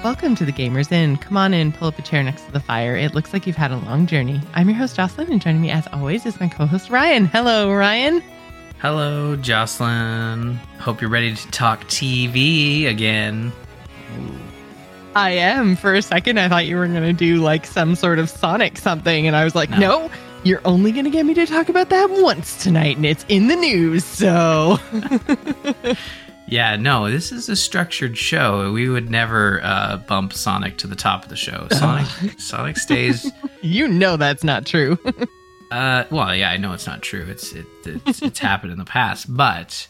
Welcome to the Gamers Inn. Come on in, pull up a chair next to the fire. It looks like you've had a long journey. I'm your host, Jocelyn, and joining me as always is my co-host, Ryan. Hello, Ryan. Hello, Jocelyn. Hope you're ready to talk TV again. I am. For a second, I thought you were going to do like some sort of Sonic something, and I was like, no, you're only going to get me to talk about that once tonight, and it's in the news, so... Yeah, no, this is a structured show. We would never bump Sonic to the top of the show. Sonic stays... You know that's not true. Well, yeah, I know it's not true. It's happened in the past. But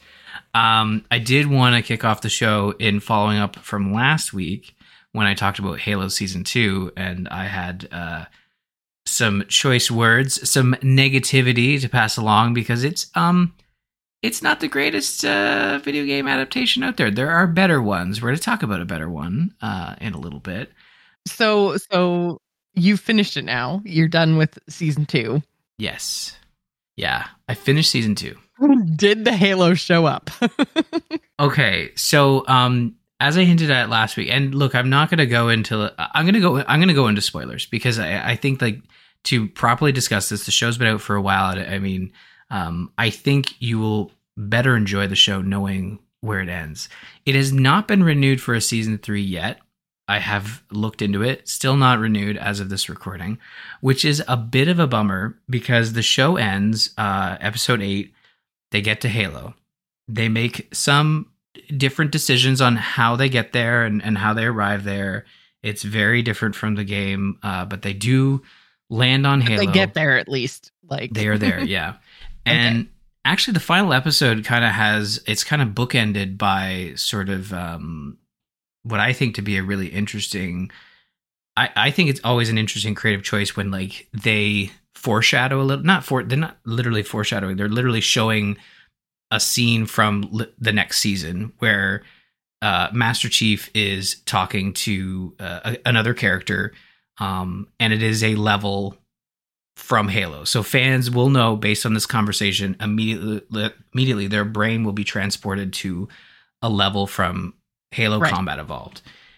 I did want to kick off the show in following up from last week when I talked about Halo Season 2, and I had some choice words, some negativity to pass along, because it's not the greatest video game adaptation out there. There are better ones. We're going to talk about a better one in a little bit. So you've finished it now. You're done with Season 2. Yes. Yeah, I finished Season 2. Did the Halo show up? Okay, so as I hinted at last week, and look, I'm not going to go into... I'm going to go into spoilers, because I think, like, to properly discuss this, the show's been out for a while. I mean... I think you will better enjoy the show knowing where it ends. It has not been renewed for a season 3 yet. I have looked into it. Still not renewed as of this recording, which is a bit of a bummer, because the show ends, episode 8. They get to Halo. They make some different decisions on how they get there and how they arrive there. It's very different from the game, but they do land on Halo. They get there at least. Like they are there, yeah. And okay. Actually, the final episode kind of it's kind of bookended by sort of what I think to be a really interesting... I think it's always an interesting creative choice when, like, they foreshadow a little... They're not literally foreshadowing. They're literally showing a scene from the next season where Master Chief is talking to another character, and it is a level... from Halo. So fans will know, based on this conversation, immediately their brain will be transported to a level from Halo Combat Evolved.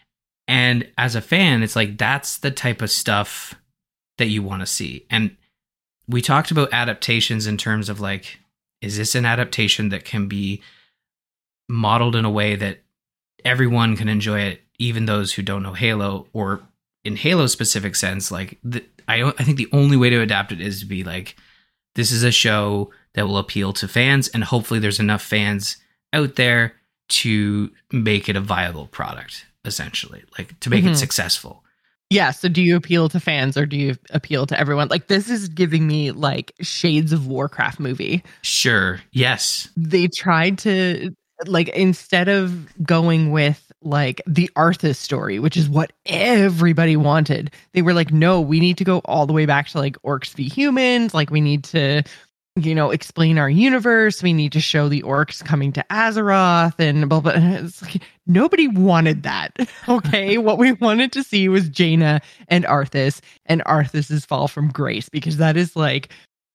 And as a fan, it's like, that's the type of stuff that you want to see. And we talked about adaptations in terms of, like, is this an adaptation that can be modeled in a way that everyone can enjoy it, even those who don't know Halo? Or in Halo's specific sense, like, I think the only way to adapt it is to be like, this is a show that will appeal to fans, and hopefully there's enough fans out there to make it a viable product, essentially, like to make it successful. Yeah. So do you appeal to fans, or do you appeal to everyone? Like, this is giving me like Shades of Warcraft movie. Sure. Yes. They tried to, like, instead of going with like the Arthas story, which is what everybody wanted, they were like, no, we need to go all the way back to like Orcs v Humans. Like, we need to, explain our universe. We need to show the orcs coming to Azeroth and blah, blah. It's like, nobody wanted that. Okay. What we wanted to see was Jaina and Arthas's fall from grace, because that is like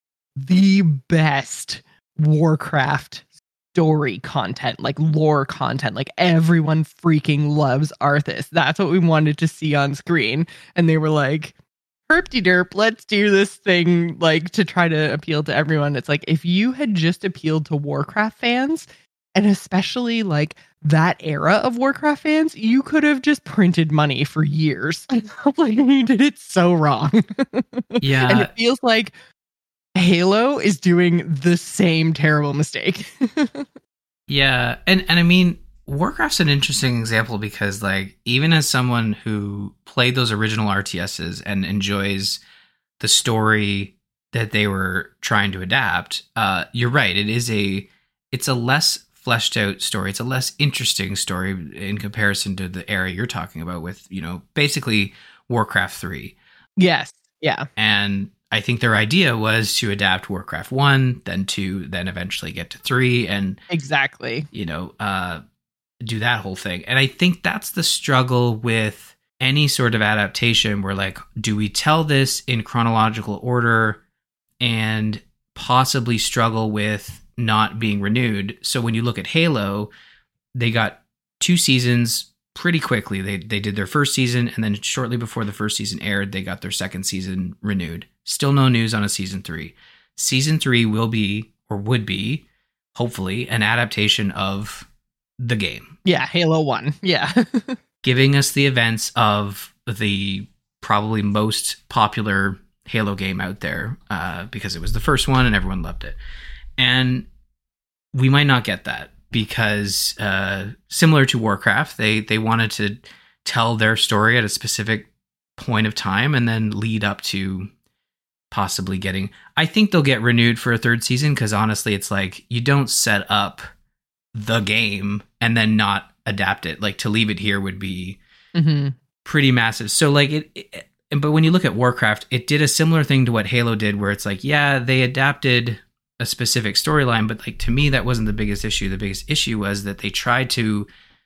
the best Warcraft story content, like lore content. Like, everyone freaking loves Arthas. That's what we wanted to see on screen. And they were like, herp-de-derp, let's do this thing, like, to try to appeal to everyone. It's like, if you had just appealed to Warcraft fans, and especially like that era of Warcraft fans, you could have just printed money for years. Like, you did it so wrong. Yeah. And it feels like Halo is doing the same terrible mistake. Yeah. And I mean, Warcraft's an interesting example, because, like, even as someone who played those original RTSs and enjoys the story that they were trying to adapt, you're right. It's a less fleshed out story. It's a less interesting story in comparison to the era you're talking about with, basically Warcraft 3. Yes. Yeah. And I think their idea was to adapt Warcraft 1, then 2, then eventually get to 3, and exactly, do that whole thing. And I think that's the struggle with any sort of adaptation, where, like, do we tell this in chronological order and possibly struggle with not being renewed? So when you look at Halo, they got 2 seasons pretty quickly. They did their first season, and then shortly before the first season aired, they got their second season renewed. Still no news on a season 3. Season 3 will be, or would be, hopefully, an adaptation of the game. Yeah, Halo 1. Yeah. Giving us the events of the probably most popular Halo game out there, because it was the first one and everyone loved it. And we might not get that because, similar to Warcraft, they wanted to tell their story at a specific point of time and then lead up to possibly getting... I think they'll get renewed for a third season, because honestly, it's like, you don't set up the game and then not adapt it. Like, to leave it here would be pretty massive. So like but when you look at Warcraft, it did a similar thing to what Halo did, where it's like, yeah, they adapted a specific storyline, but like, to me, that wasn't the biggest issue. The biggest issue was that they tried to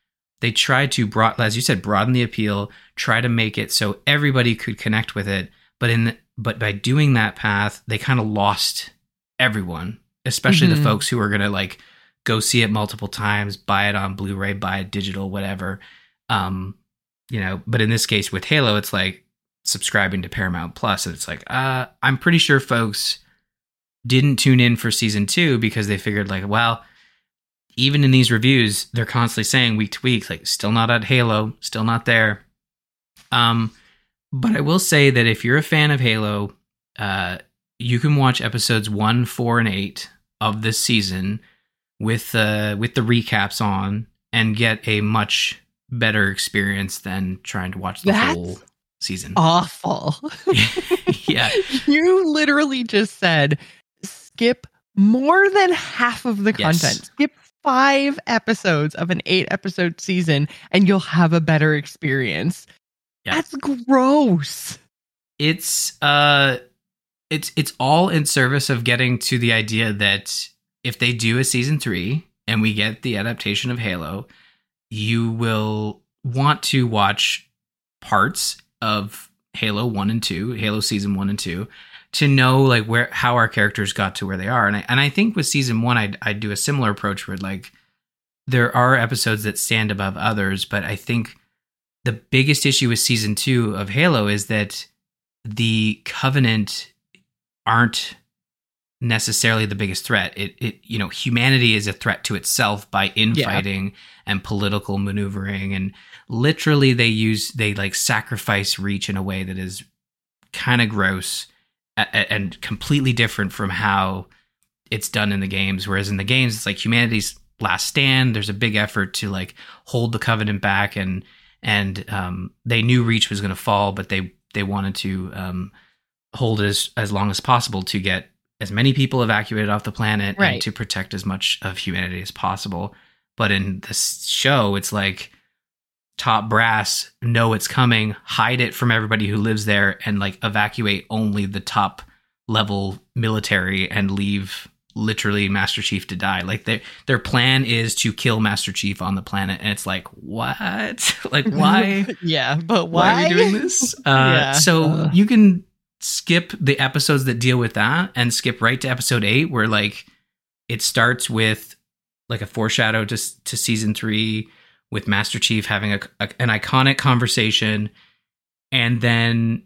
as you said, broaden the appeal, try to make it so everybody could connect with it. But by doing that path, they kind of lost everyone, especially the folks who are going to like go see it multiple times, buy it on Blu-ray, buy it digital, whatever. But in this case with Halo, it's like subscribing to Paramount Plus. And it's like, I'm pretty sure folks didn't tune in for season 2 because they figured like, well, even in these reviews, they're constantly saying week to week, like, still not at Halo, still not there. But I will say that if you're a fan of Halo, you can watch episodes 1, 4, and 8 of this season with the recaps on and get a much better experience than trying to watch the whole season. Awful. Yeah. You literally just said skip more than half of the content. Skip 5 episodes of an 8-episode season and you'll have a better experience. Yeah. That's gross. It's all in service of getting to the idea that if they do a season 3 and we get the adaptation of Halo, you will want to watch parts of Halo 1 and 2, Halo season 1 and 2, to know like how our characters got to where they are. And I think with season 1, I'd do a similar approach where like there are episodes that stand above others, but I think the biggest issue with season 2 of Halo is that the Covenant aren't necessarily the biggest threat. Humanity is a threat to itself by infighting and political maneuvering, and literally they like sacrifice Reach in a way that is kind of gross and completely different from how it's done in the games. Whereas in the games, it's like humanity's last stand. There's a big effort to like hold the Covenant back, and they knew Reach was going to fall, but they wanted to hold it as long as possible to get as many people evacuated off the planet and to protect as much of humanity as possible. But in this show, it's like top brass know it's coming, hide it from everybody who lives there, and like evacuate only the top level military and leave literally Master Chief to die. Like their plan is to kill Master Chief on the planet, and it's like, what? Like, why? Yeah, but why are we doing this? You can skip the episodes that deal with that and skip right to episode 8, where like it starts with like a foreshadow to season 3 with Master Chief having an iconic conversation. And then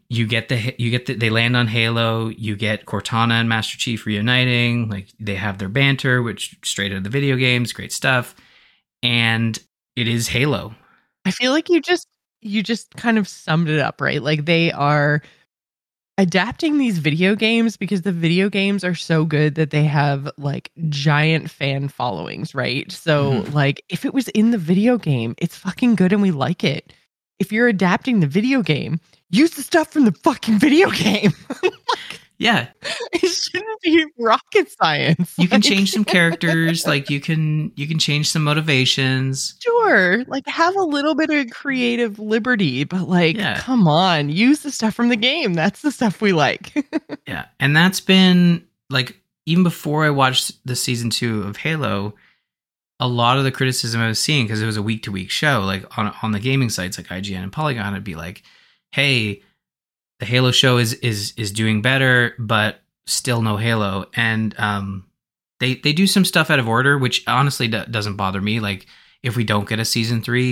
they land on Halo. You get Cortana and Master Chief reuniting. Like they have their banter, which straight out of the video games, great stuff. And it is Halo. I feel like you just kind of summed it up, right? Like they are adapting these video games because the video games are so good that they have like giant fan followings, right? So like if it was in the video game, it's fucking good and we like it. If you're adapting the video game, use the stuff from the fucking video game. Yeah. It shouldn't be rocket science. You can change some characters, like you can change some motivations. Sure. Like have a little bit of creative liberty, but like come on, use the stuff from the game. That's the stuff we like. Yeah. And that's been like even before I watched the season 2 of Halo, a lot of the criticism I was seeing, because it was a week-to-week show, like on the gaming sites like IGN and Polygon, it'd be like, hey, the Halo show is doing better, but still no Halo. And they do some stuff out of order, which honestly doesn't bother me. Like if we don't get a season 3,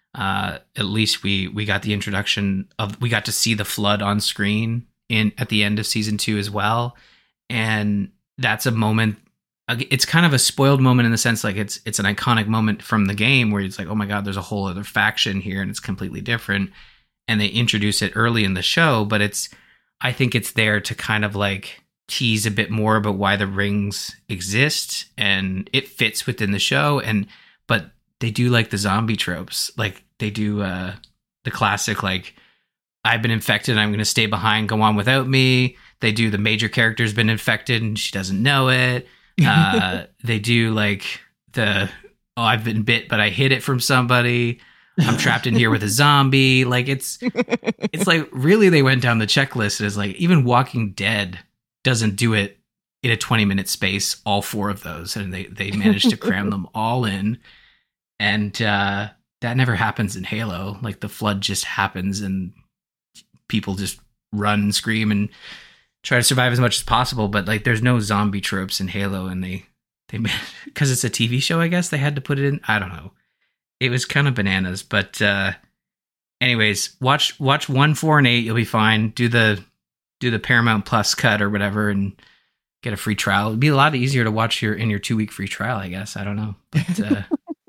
At least we got the introduction of, we got to see the flood on screen in at the end of season 2 as well, and that's a moment. It's kind of a spoiled moment in the sense like it's an iconic moment from the game where it's like, oh my god, there's a whole other faction here and it's completely different, and they introduce it early in the show, but I think it's there to kind of like tease a bit more about why the rings exist, and it fits within the show. But they do like the zombie tropes, like they do the classic like, I've been infected, I'm going to stay behind, go on without me. They do the major character's been infected and she doesn't know it. They do like I've been bit but I hid it from somebody, I'm trapped in here with a zombie. Like it's like really they went down the checklist. It's like even Walking Dead doesn't do it in a 20-minute space, all 4 of those, and they managed to cram them all in. And that never happens in Halo. Like the flood just happens and people just run and scream and try to survive as much as possible. But like there's no zombie tropes in Halo, and they because it's a TV show, I guess they had to put it in. I don't know. It was kind of bananas, but anyways, watch 1, 4, and 8. You'll be fine. Do the Paramount Plus cut or whatever, and get a free trial. It'd be a lot easier to watch in your 2-week free trial, I guess. I don't know, but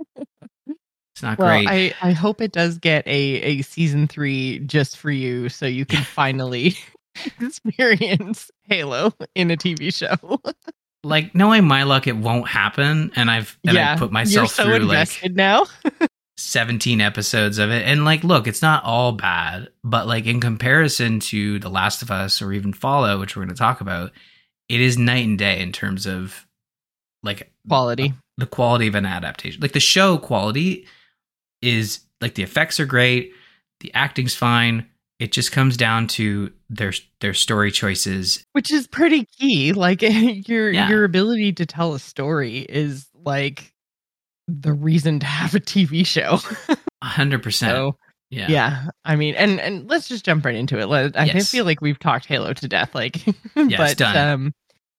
it's not great. I hope it does get a season 3 just for you, so you can finally experience Halo in a TV show. Like knowing my luck, it won't happen, and I put myself you're so through invested now. 17 episodes of it, and like, look, it's not all bad, but like in comparison to The Last of Us or even Fallout, which we're going to talk about, it is night and day in terms of like quality, the quality of an adaptation. Like the show quality is like, the effects are great, the acting's fine. It just comes down to their story choices, which is pretty key. Like your ability to tell a story is like the reason to have a TV show. 100%. So, yeah. I mean, and let's just jump right into it. I feel like we've talked Halo to death. Like, but done.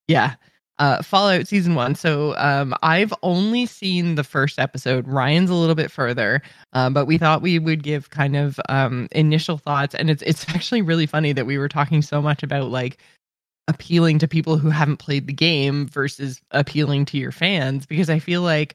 Fallout season 1. So I've only seen the first episode. Ryan's a little bit further, but we thought we would give kind of initial thoughts. And it's actually really funny that we were talking so much about like appealing to people who haven't played the game versus appealing to your fans, because I feel like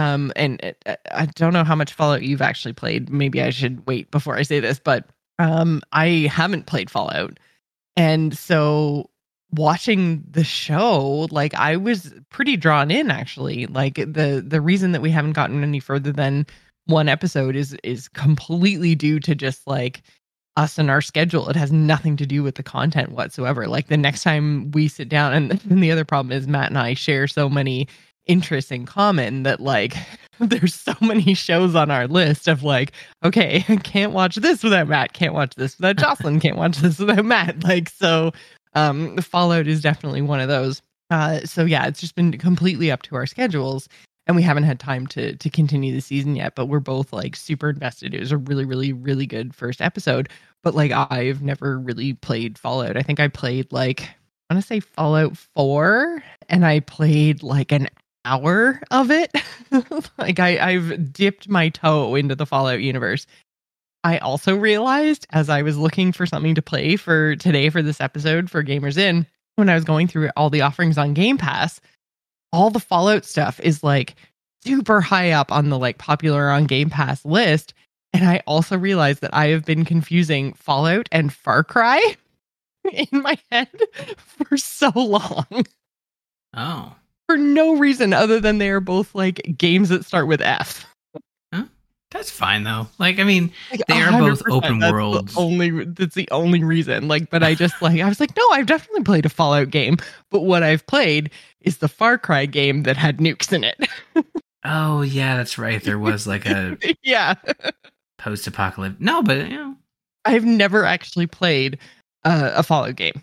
I don't know how much Fallout you've actually played. Maybe I should wait before I say this, but I haven't played Fallout, and so watching the show, like I was pretty drawn in actually. Like the reason that we haven't gotten any further than 1 episode is completely due to just like us and our schedule. It has nothing to do with the content whatsoever. Like the next time we sit down, and the other problem is Matt and I share so many interests in common that like there's so many shows on our list of like, okay, can't watch this without Matt, can't watch this without Jocelyn, can't watch this without Matt. Like, so Fallout is definitely one of those. So yeah, it's just been completely up to our schedules, and we haven't had time to continue the season yet, but we're both like super invested. It was a really, really, really good first episode, but like I've never really played Fallout. I think I played like, I want to say Fallout 4, and I played like an hour of it. Like I've dipped my toe into the Fallout universe. I also realized as I was looking for something to play for today for this episode for Gamers In, when I was going through all the offerings on Game Pass, all the Fallout stuff is like super high up on the like popular on Game Pass list. And I also realized that I have been confusing Fallout and Far Cry in my head for so long. Oh. For no reason other than they are both like games that start with F. Huh? That's fine though. Like, I mean, like, they are both open worlds. That's the only reason. Like, but I just like, I was like, no, I've definitely played a Fallout game, but what I've played is the Far Cry game that had nukes in it. Oh yeah, that's right. There was like a post-apocalypse. No, but you know, I've never actually played a Fallout game.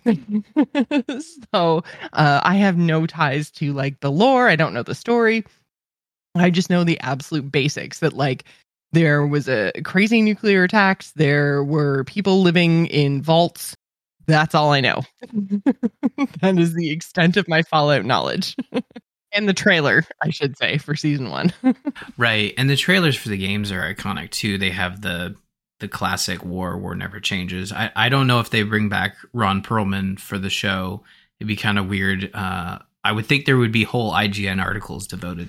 So I have no ties to like the lore. I don't know the story. I just know the absolute basics that like there was a crazy nuclear attacks. There were people living in vaults. That's all I know. That is the extent of my Fallout knowledge. And the trailer, I should say, for season 1. Right. And the trailers for the games are iconic too. They have the classic War Never Changes. I don't know if they bring back Ron Perlman for the show. It'd be kind of weird. I would think there would be whole IGN articles devoted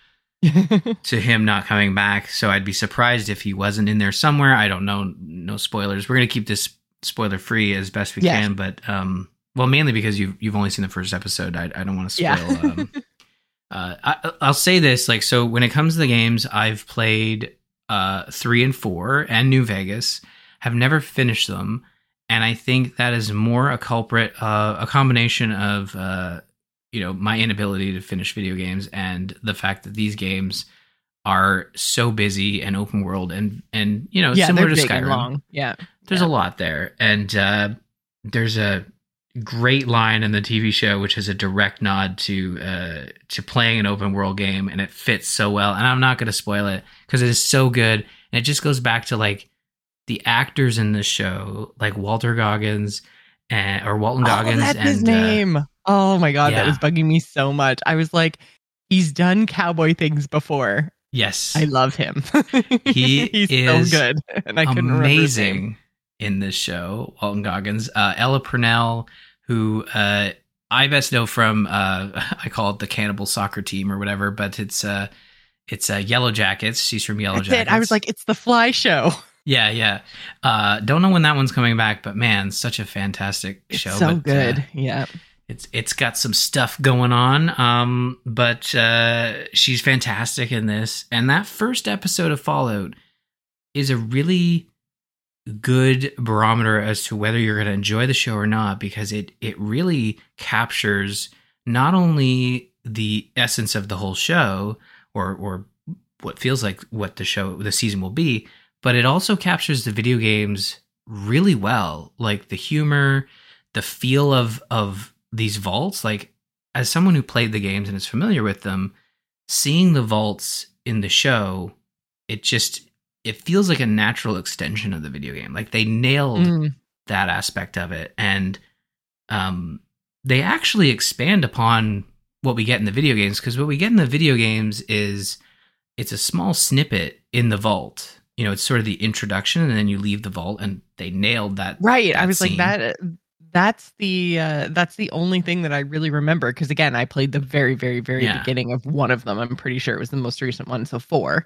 to him not coming back. So I'd be surprised if he wasn't in there somewhere. I don't know. No spoilers. We're going to keep this spoiler free as best we can, but well, mainly because you've only seen the first episode. I don't want to spoil. I'll say this, like, so when it comes to the games, I've played 3 and 4 and New Vegas, have never finished them, and I think that is more a culprit, a combination of my inability to finish video games and the fact that these games are so busy and open world and similar to Skyrim. Long. There's a lot there, and there's a great line in the TV show which is a direct nod to playing an open world game, and it fits so well. And I'm not going to spoil it because it is so good, and it just goes back to like the actors in this show, like Walton Goggins. That's his name. Oh my god, that was bugging me so much. I was like, he's done cowboy things before. Yes, I love him. He's so good, and I couldn't remember his name. In this show, Walton Goggins, Ella Purnell, who I best know from I call it the Cannibal Soccer Team or whatever, but it's Yellow Jackets. She's from Yellow Jackets. I was like, it's the Fly show. Yeah. Don't know when that one's coming back, but man, such a fantastic show. So good. Yeah. It's got some stuff going on. But she's fantastic in this. And that first episode of Fallout is a really good barometer as to whether you're going to enjoy the show or not, because it really captures not only the essence of the whole show or what feels like what the season will be, but it also captures the video games really well, like the humor, the feel of these vaults. Like, as someone who played the games and is familiar with them, seeing the vaults in the show, it feels like a natural extension of the video game. Like, they nailed that aspect of it. And they actually expand upon what we get in the video games, because what we get in the video games is it's a small snippet in the vault. It's sort of the introduction, and then you leave the vault, and they nailed that. Right. That I was scene. like, that's the only thing that I really remember. Because again, I played the very, very, very beginning of one of them. I'm pretty sure it was the most recent one. So 4.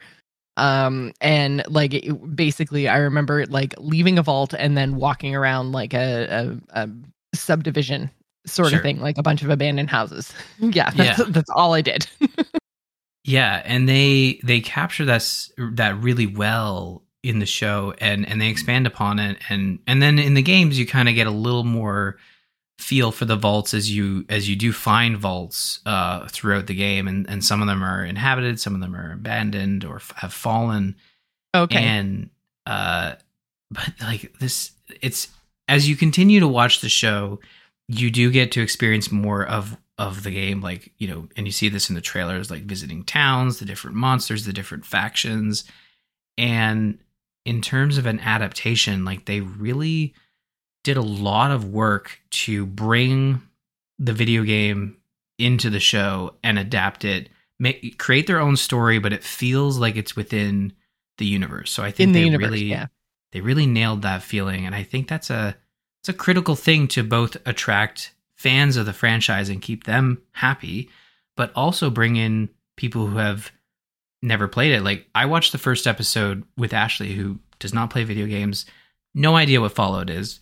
And like basically I remember like leaving a vault and then walking around like a subdivision sort of thing, like a bunch of abandoned houses. That's all I did. Yeah, and they capture that really well in the show, and they expand upon it, and then in the games you kind of get a little more feel for the vaults as you do find vaults throughout the game, and some of them are inhabited, some of them are abandoned or have fallen. Okay. And but like this, it's as you continue to watch the show, you do get to experience more of the game, like, and you see this in the trailers, like visiting towns, the different monsters, the different factions. And in terms of an adaptation, like, they really did a lot of work to bring the video game into the show and adapt it, create their own story, but it feels like it's within the universe. So I think they really nailed that feeling. And I think it's a critical thing to both attract fans of the franchise and keep them happy, but also bring in people who have never played it. Like, I watched the first episode with Ashley, who does not play video games, no idea what Fallout is.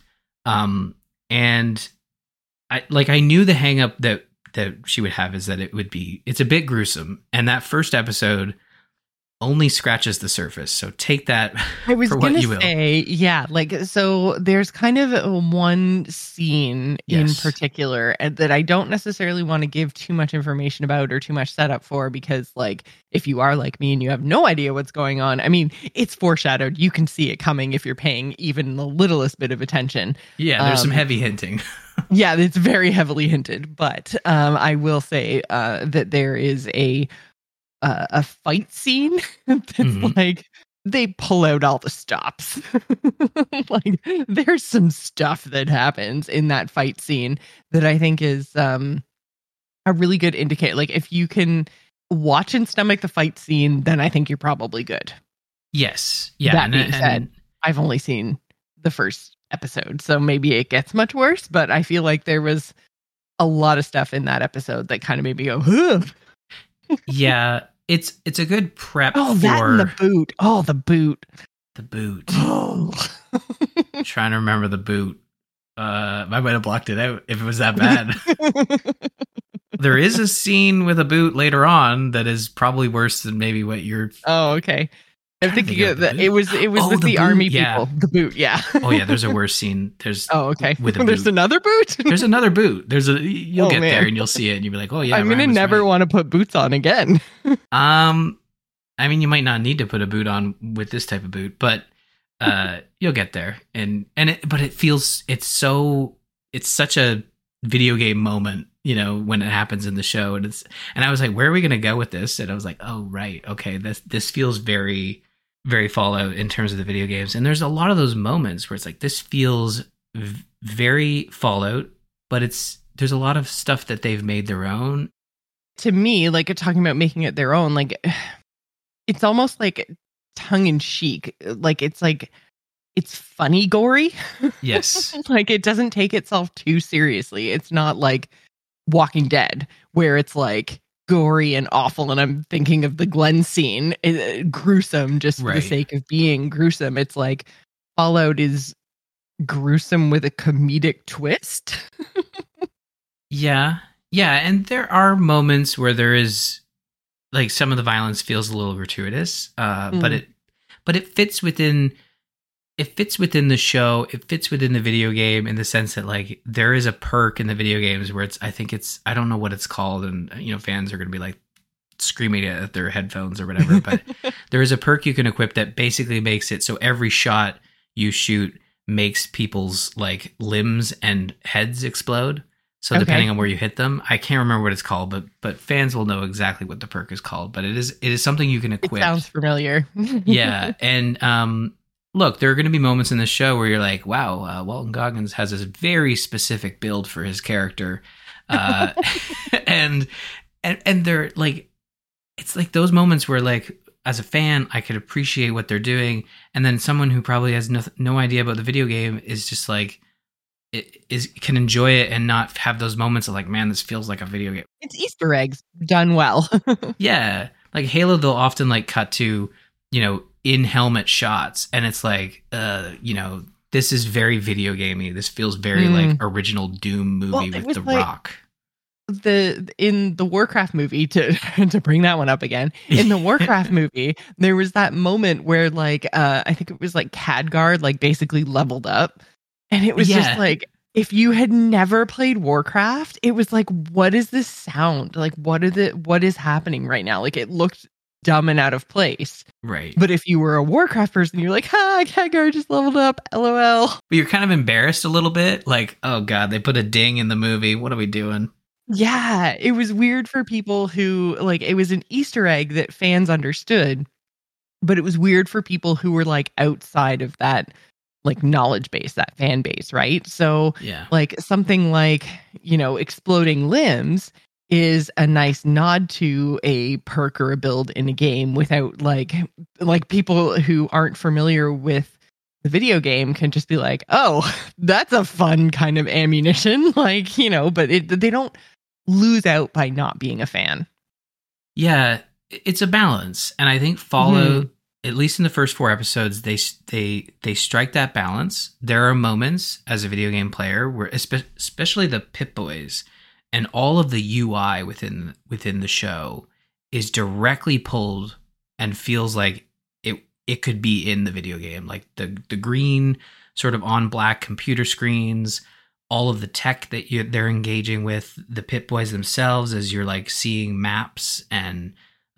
And I knew the hang up that she would have is that it's a bit gruesome. And that first episode only scratches the surface. So take that I was for what you will. Say, yeah, like, so there's kind of one scene in particular that I don't necessarily want to give too much information about or too much setup for, because like, if you are like me and you have no idea what's going on, I mean, it's foreshadowed. You can see it coming if you're paying even the littlest bit of attention. Yeah, there's some heavy hinting. Yeah, it's very heavily hinted, but I will say that there is a fight scene that's like, they pull out all the stops. Like, there's some stuff that happens in that fight scene that I think is a really good indicator. Like if you can watch and stomach the fight scene, then I think you're probably good. Yes. Yeah. That being said, I've only seen the first episode, so maybe it gets much worse, but I feel like there was a lot of stuff in that episode that kind of made me go, ugh. Yeah, it's a good prep Oh, for that and the boot. Oh, the boot. the boot. Oh. Trying to remember the boot. I might have blocked it out if it was that bad. There is a scene with a boot later on that is probably worse than maybe what you're. Oh, okay. I'm thinking of it was with the boot, army yeah. people. The boot, yeah. Oh yeah, there's a worse scene. There's okay. with a There's boot. another boot. There's another boot. You'll Oh, get man. there and you'll see it and you'll be like, oh yeah. I'm gonna Ryan was never right. want to put boots on again. I mean, you might not need to put a boot on with this type of boot, but you'll get there. But it feels it's such a video game moment, you know, when it happens in the show, and I was like, where are we gonna go with this? And I was like, oh right, okay, this feels very, very Fallout in terms of the video games. And there's a lot of those moments where it's like this feels very Fallout, but there's a lot of stuff that they've made their own. To me, like talking about making it their own, like it's almost like tongue in cheek. Like it's funny gory. Yes. Like it doesn't take itself too seriously. It's not like Walking Dead where it's like gory and awful, and I'm thinking of the Glenn scene, gruesome just for the sake of being gruesome. It's like Fallout is gruesome with a comedic twist. Yeah, and there are moments where there is like some of the violence feels a little gratuitous, but it fits within the show. It fits within the video game in the sense that like there is a perk in the video games where I don't know what it's called, and you know fans are going to be like screaming at their headphones or whatever, but there is a perk you can equip that basically makes it so every shot you shoot makes people's like limbs and heads explode. So depending on where you hit them, I can't remember what it's called, but fans will know exactly what the perk is called. But it is something you can equip. It sounds familiar. Yeah, and look, there are going to be moments in this show where you're like, wow, Walton Goggins has this very specific build for his character, and they're like, it's like those moments where like as a fan I could appreciate what they're doing, and then someone who probably has no idea about the video game is just like. Can enjoy it and not have those moments of like, man, this feels like a video game. It's Easter eggs done well. Yeah, like Halo, they'll often like cut to, you know, in helmet shots, and it's like, you know, this is very video gamey. This feels very like original Doom movie with The Rock. In the Warcraft movie, to bring that one up again, in the Warcraft movie, there was that moment where like I think it was like Khadgar like basically leveled up. And it was just like, if you had never played Warcraft, it was like, what is this sound? Like, what is happening right now? Like, it looked dumb and out of place. Right. But if you were a Warcraft person, you're like, Khadgar just leveled up, LOL. But you're kind of embarrassed a little bit. Like, oh God, they put a ding in the movie. What are we doing? Yeah, it was weird for people who, like, it was an Easter egg that fans understood. But it was weird for people who were, like, outside of that like knowledge base, that fan base, right? So like something like, you know, exploding limbs is a nice nod to a perk or a build in a game without like people who aren't familiar with the video game can just be like, oh, that's a fun kind of ammunition, like, you know, but they don't lose out by not being a fan. Yeah, it's a balance. And I think Fallout, at least in the first 4 episodes, they strike that balance. There are moments as a video game player where, especially the Pip-Boys and all of the UI within the show is directly pulled and feels like it could be in the video game. Like the green sort of on black computer screens, all of the tech that they're engaging with, the Pip-Boys themselves as you're like seeing maps and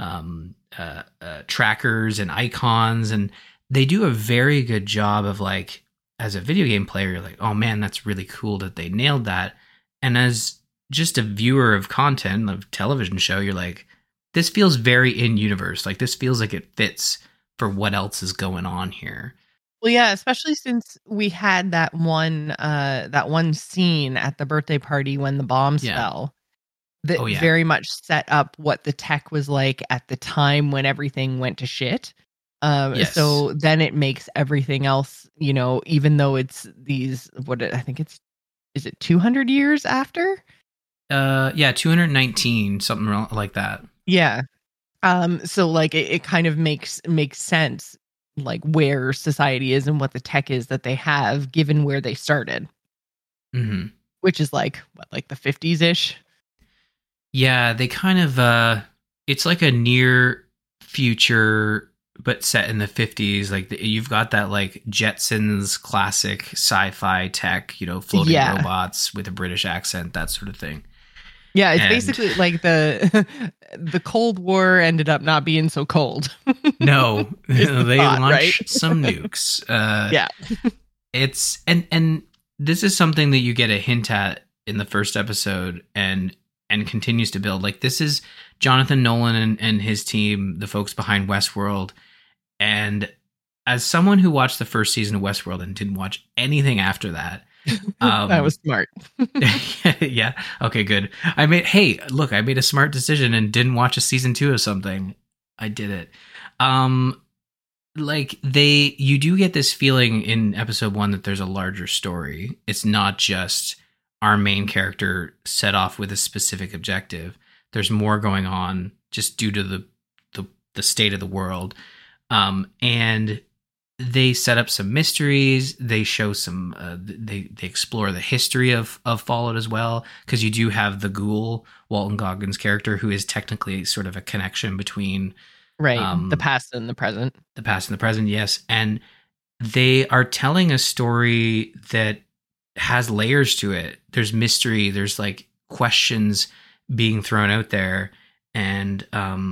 trackers and icons, and they do a very good job of like, as a video game player, you're like, oh man, that's really cool that they nailed that. And as just a viewer of content of television show, you're like, this feels very in universe. Like this feels like it fits for what else is going on here. Well, yeah, especially since we had that one scene at the birthday party when the bombs fell. that Oh, yeah. very much set up what the tech was like at the time when everything went to shit. Yes. So then it makes everything else, even though it's I think is it 200 years after? Yeah, 219, something like that. Yeah. So like it kind of makes sense, like where society is and what the tech is that they have given where they started, Mm-hmm. which is like the 50s ish. Yeah, they kind of it's like a near future but set in the 50s. Like you've got that like Jetsons classic sci-fi tech, floating robots with a British accent, that sort of thing. Yeah, it's basically like the Cold War ended up not being so cold. No, they launched right? some nukes. Yeah. It's and this is something that you get a hint at in the first episode and continues to build. Like this is Jonathan Nolan and his team, the folks behind Westworld. And as someone who watched the first season of Westworld and didn't watch anything after that, that was smart. Yeah. Okay, good. I made a smart decision and didn't watch a season 2 of something. I did it. You do get this feeling in episode 1 that there's a larger story. It's not just our main character set off with a specific objective. There's more going on just due to the state of the world. And they set up some mysteries. They show some. They explore the history of Fallout as well, because you do have the ghoul, Walton Goggins' character, who is technically sort of a connection between the past and the present. The past and the present, yes, and they are telling a story that has layers to it. There's mystery. There's like questions being thrown out there, and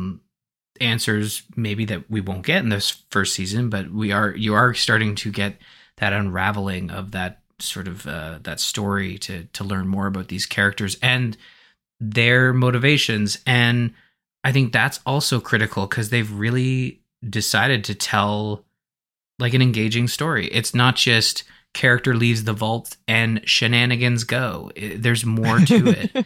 answers maybe that we won't get in this first season, but you are starting to get that unraveling of that sort of that story to learn more about these characters and their motivations. And I think that's also critical because they've really decided to tell like an engaging story. It's not just character leaves the vault and shenanigans go. There's more to it.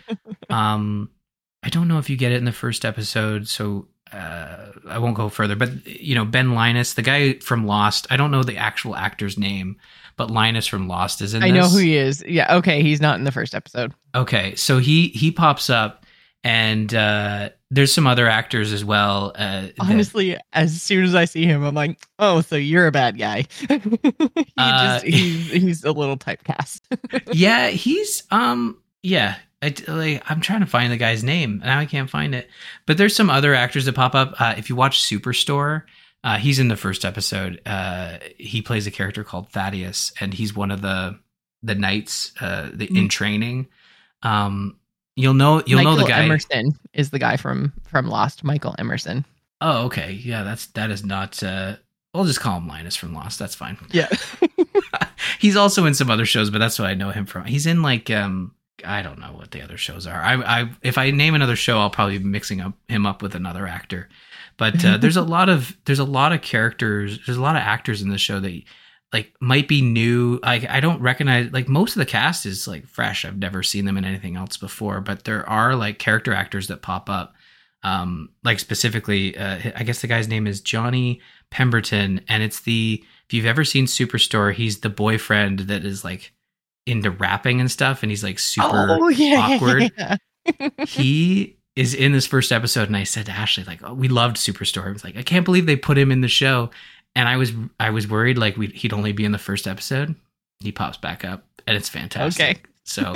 I don't know if you get it in the first episode, so I won't go further, but Ben Linus, the guy from Lost, I don't know the actual actor's name, but Linus from Lost is in this. I know who he is. Yeah, okay, he's not in the first episode. Okay, so he pops up, and there's some other actors as well. Honestly, as soon as I see him, I'm like, oh, so you're a bad guy. He's a little typecast. Yeah, he's yeah. I'm trying to find the guy's name. Now I can't find it. But there's some other actors that pop up. If you watch Superstore, he's in the first episode. He plays a character called Thaddeus, and he's one of the knights in training. You'll know the guy. Emerson is the guy from Lost. Michael Emerson. Oh, okay. Yeah, that is not. We'll just call him Linus from Lost. That's fine. Yeah. He's also in some other shows, but that's what I know him from. He's in like I don't know what the other shows are. If I name another show, I'll probably be mixing him up with another actor. But there's a lot of characters. There's a lot of actors in the show that like might be new. I don't recognize, like most of the cast is like fresh. I've never seen them in anything else before. But there are like character actors that pop up. Like specifically, I guess the guy's name is Johnny Pemberton, and if you've ever seen Superstore, he's the boyfriend that is like into rapping and stuff, and he's like super awkward. Yeah. He is in this first episode, and I said to Ashley, like, oh, we loved Superstore. I was like, I can't believe they put him in the show, and I was worried like he'd only be in the first episode. He pops back up, and it's fantastic. Okay. So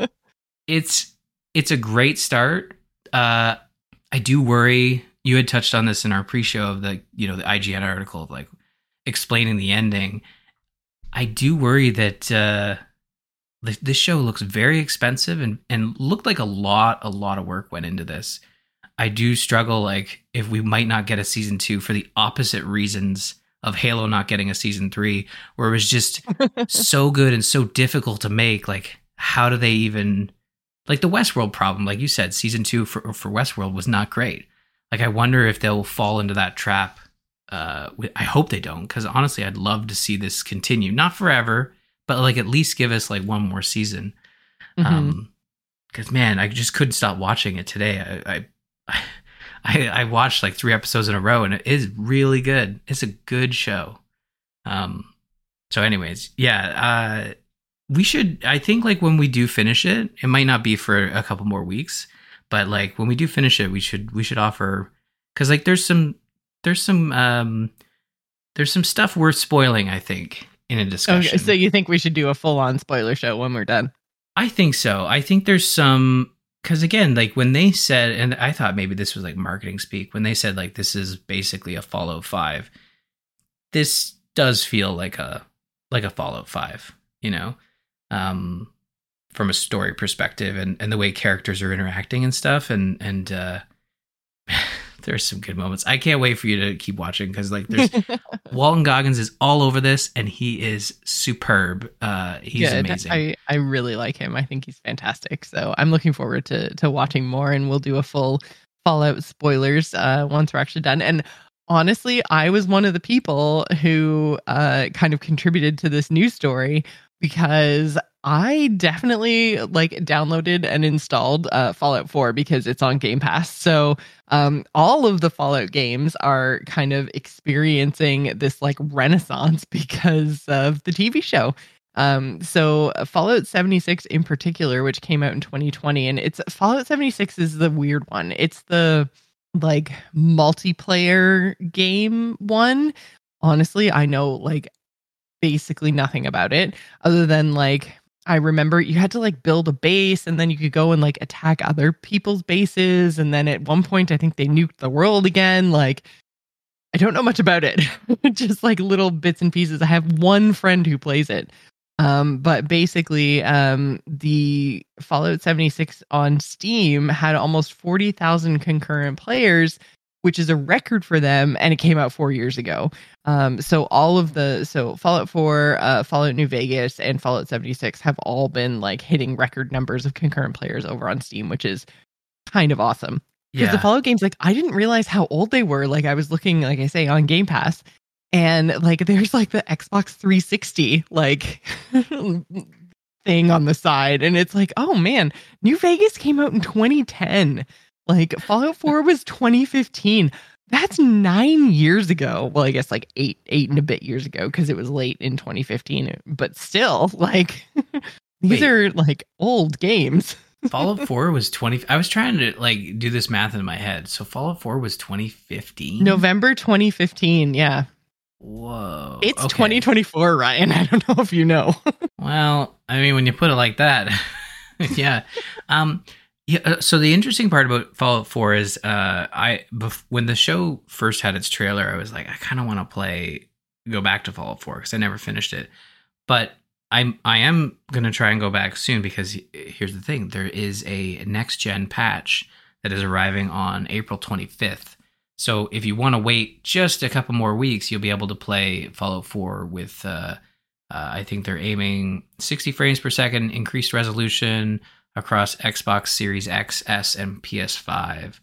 it's a great start. I do worry. You had touched on this in our pre-show of the the IGN article of like explaining the ending. I do worry that this show looks very expensive and looked like a lot of work went into this. I do struggle like if we might not get a season 2 for the opposite reasons of Halo not getting a season 3, where it was just so good and so difficult to make. Like, how do they even, like the Westworld problem, like you said, season 2 for Westworld was not great. Like, I wonder if they'll fall into that trap. I hope they don't, because honestly, I'd love to see this continue. Not forever, but like at least give us like one more season. Because because man, I just couldn't stop watching it today. I watched like 3 episodes in a row, and it is really good. It's a good show. So anyways, yeah, we should, I think like when we do finish it, it might not be for a couple more weeks, but like when we do finish it, we should offer, cause like there's some stuff worth spoiling, I think, in a discussion. Okay, so you think we should do a full on spoiler show when we're done? I think so. I think there's some, cause again, like when they said, and I thought maybe this was like marketing speak, when they said like, this is basically a Fallout 5, this does feel like a Fallout 5, you know, from a story perspective and the way characters are interacting and stuff. And there's some good moments. I can't wait for you to keep watching, because like there's Walton Goggins is all over this, and he is superb. He's Good. amazing. I really like him. I think he's fantastic. So I'm looking forward to watching more, and we'll do a full Fallout spoilers once we're actually done. And honestly, I was one of the people who kind of contributed to this news story, because I definitely like downloaded and installed Fallout 4 because it's on Game Pass. So all of the Fallout games are kind of experiencing this like renaissance because of the TV show. So Fallout 76 in particular, which came out in 2020, and it's Fallout 76 is the weird one. It's the like multiplayer game one. Honestly, I know like basically nothing about it other than like I remember you had to like build a base, and then you could go and like attack other people's bases, and then at one point I think they nuked the world again. Like I don't know much about it. Just like little bits and pieces. I have one friend who plays it. But basically, the Fallout 76 on Steam had almost 40,000 concurrent players, which is a record for them, and it came out 4 years ago. So Fallout 4, Fallout New Vegas, and Fallout 76 have all been like hitting record numbers of concurrent players over on Steam, which is kind of awesome. Because the Fallout games, like I didn't realize how old they were. Like I was looking, like I say, on Game Pass, and like there's like the Xbox 360 like thing on the side, and it's like, oh man, New Vegas came out in 2010. Like Fallout 4 was 2015. That's 9 years ago. Well, I guess like eight and a bit years ago, because it was late in 2015. But still, like these are like old games. Fallout 4 was 20. I was trying to like do this math in my head. So Fallout 4 was 2015. November 2015. Yeah. Whoa. It's 2024, Ryan. I don't know if you know. Well, I mean, when you put it like that, yeah. Yeah, so the interesting part about Fallout 4 is when the show first had its trailer, I was like, I kind of want to go back to Fallout 4 because I never finished it. But I am going to try and go back soon, because here's the thing. There is a next-gen patch that is arriving on April 25th. So if you want to wait just a couple more weeks, you'll be able to play Fallout 4 with, I think they're aiming 60 frames per second, increased resolution, across Xbox Series X, S, and PS5.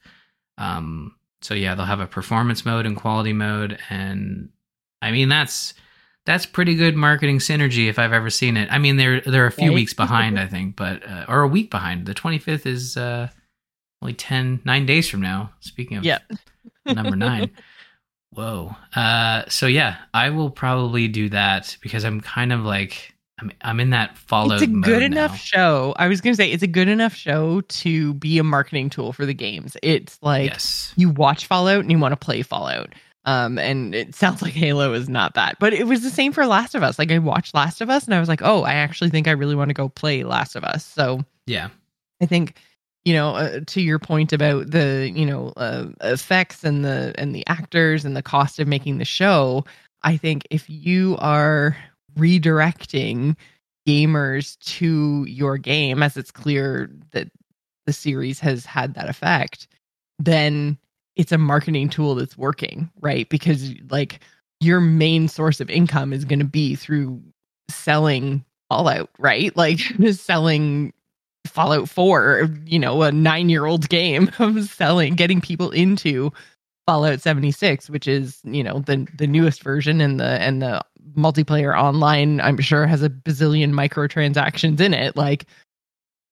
So yeah, they'll have a performance mode and quality mode, and I mean that's pretty good marketing synergy if I've ever seen it. I mean they're a few weeks behind, I think, but or a week behind. The 25th is only 9 days from now. Speaking of number 9. Whoa. So yeah, I will probably do that, because I'm kind of like I'm in that Fallout mode. It's a good enough show. I was going to say it's a good enough show to be a marketing tool for the games. It's like you watch Fallout and you want to play Fallout. And it sounds like Halo is not that, but it was the same for Last of Us. Like I watched Last of Us and I was like, oh, I actually think I really want to go play Last of Us. So yeah, I think, to your point about the, effects and the actors and the cost of making the show, I think if you are redirecting gamers to your game, as it's clear that the series has had that effect, then it's a marketing tool that's working, right? Because like your main source of income is going to be through selling Fallout, right? Like selling Fallout 4, a 9-year-old game of getting people into Fallout 76, which is, the newest version, and the multiplayer online, I'm sure, has a bazillion microtransactions in it. Like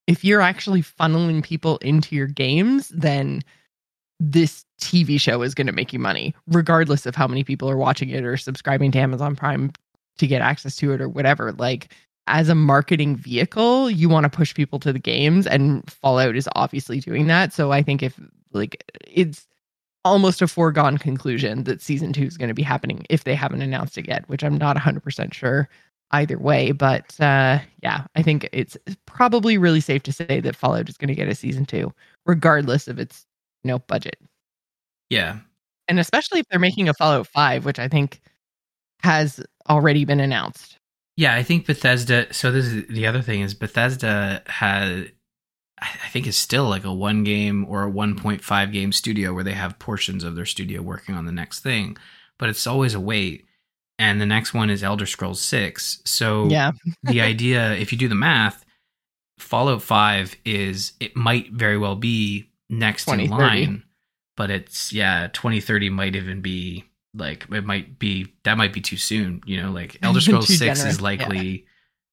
if you're actually funneling people into your games, then this TV show is going to make you money, regardless of how many people are watching it or subscribing to Amazon Prime to get access to it or whatever. Like, as a marketing vehicle, you want to push people to the games, and Fallout is obviously doing that. So I think if like it's almost a foregone conclusion that season 2 is going to be happening if they haven't announced it yet, which I'm not 100% sure either way. But yeah, I think it's probably really safe to say that Fallout is going to get a season 2, regardless of its budget. Yeah. And especially if they're making a Fallout 5, which I think has already been announced. Yeah, I think Bethesda. So this is the other thing is Bethesda had, I think, is still like a 1 game or a 1.5 game studio where they have portions of their studio working on the next thing, but it's always a wait. And the next one is Elder Scrolls 6. So yeah, the idea, if you do the math, Fallout 5 it might very well be next in line, but it's 2030 might even be like, that might be too soon, like Elder Scrolls 6 generous. Is likely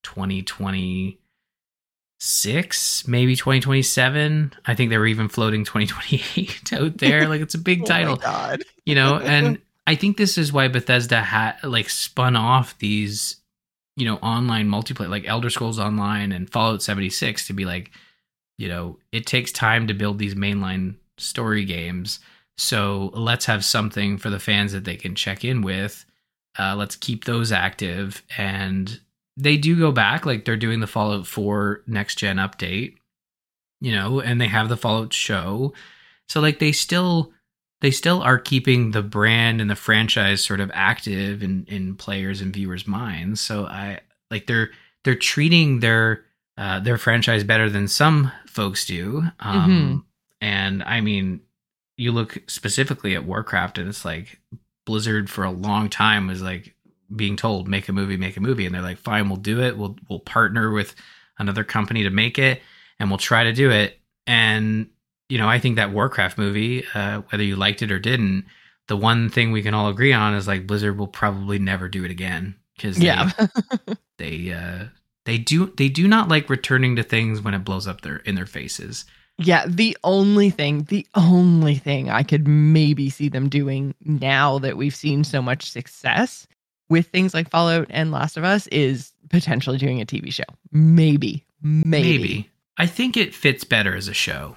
2026, maybe 2027. I think they were even floating 2028 out there. Like, it's a big title, God. And I think this is why Bethesda had spun off these, online multiplayer, like Elder Scrolls Online and Fallout 76, to be like, it takes time to build these mainline story games. So let's have something for the fans that they can check in with. Let's keep those active. And they do go back, like they're doing the Fallout 4 next gen update, and they have the Fallout show. So like they still are keeping the brand and the franchise sort of active in players and viewers' minds. So I like they're treating their franchise better than some folks do. And I mean, you look specifically at Warcraft, and it's like Blizzard for a long time was like being told, make a movie. And they're like, fine, we'll do it. We'll partner with another company to make it, and we'll try to do it. And, I think that Warcraft movie, whether you liked it or didn't, the one thing we can all agree on is like Blizzard will probably never do it again, because they do not like returning to things when it blows up in their faces. Yeah, the only thing I could maybe see them doing now that we've seen so much success with things like Fallout and Last of Us is potentially doing a TV show. Maybe. I think it fits better as a show.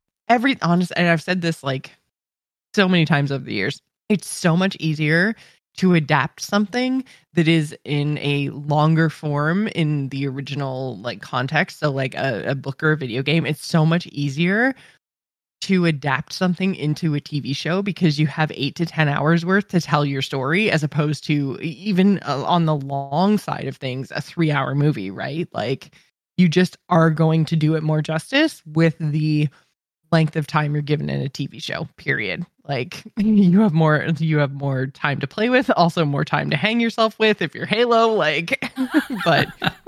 And I've said this like so many times over the years, it's so much easier to adapt something that is in a longer form in the original like context. So like a book or a video game, it's so much easier to adapt something into a TV show because you have 8 to 10 hours worth to tell your story, as opposed to even on the long side of things, a 3-hour movie, right? Like, you just are going to do it more justice with the length of time you're given in a TV show, period. Like, you have more time to play with, also more time to hang yourself with if you're Halo, like, but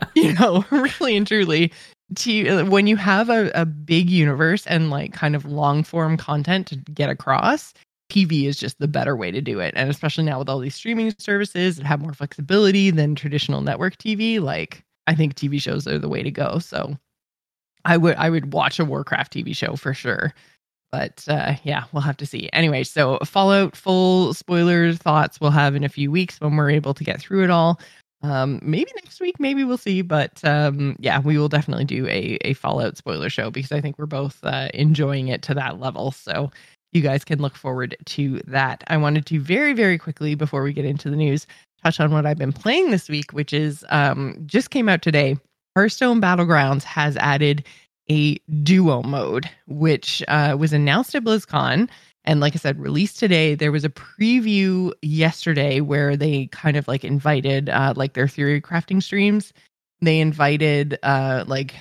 really and truly, when you have a big universe and like kind of long form content to get across, TV is just the better way to do it. And especially now with all these streaming services that have more flexibility than traditional network TV, like, I think TV shows are the way to go. So I would watch a Warcraft TV show for sure. But yeah, we'll have to see. Anyway, so Fallout full spoiler thoughts we'll have in a few weeks when we're able to get through it all. Maybe next week, maybe we'll see. But yeah, we will definitely do a Fallout spoiler show because I think we're both enjoying it to that level. So you guys can look forward to that. I wanted to very, very quickly, before we get into the news, touch on what I've been playing this week, which is just came out today. Hearthstone Battlegrounds has added a duo mode, which was announced at BlizzCon. And like I said, released today. There was a preview yesterday where they kind of like invited like their theory crafting streams. They invited like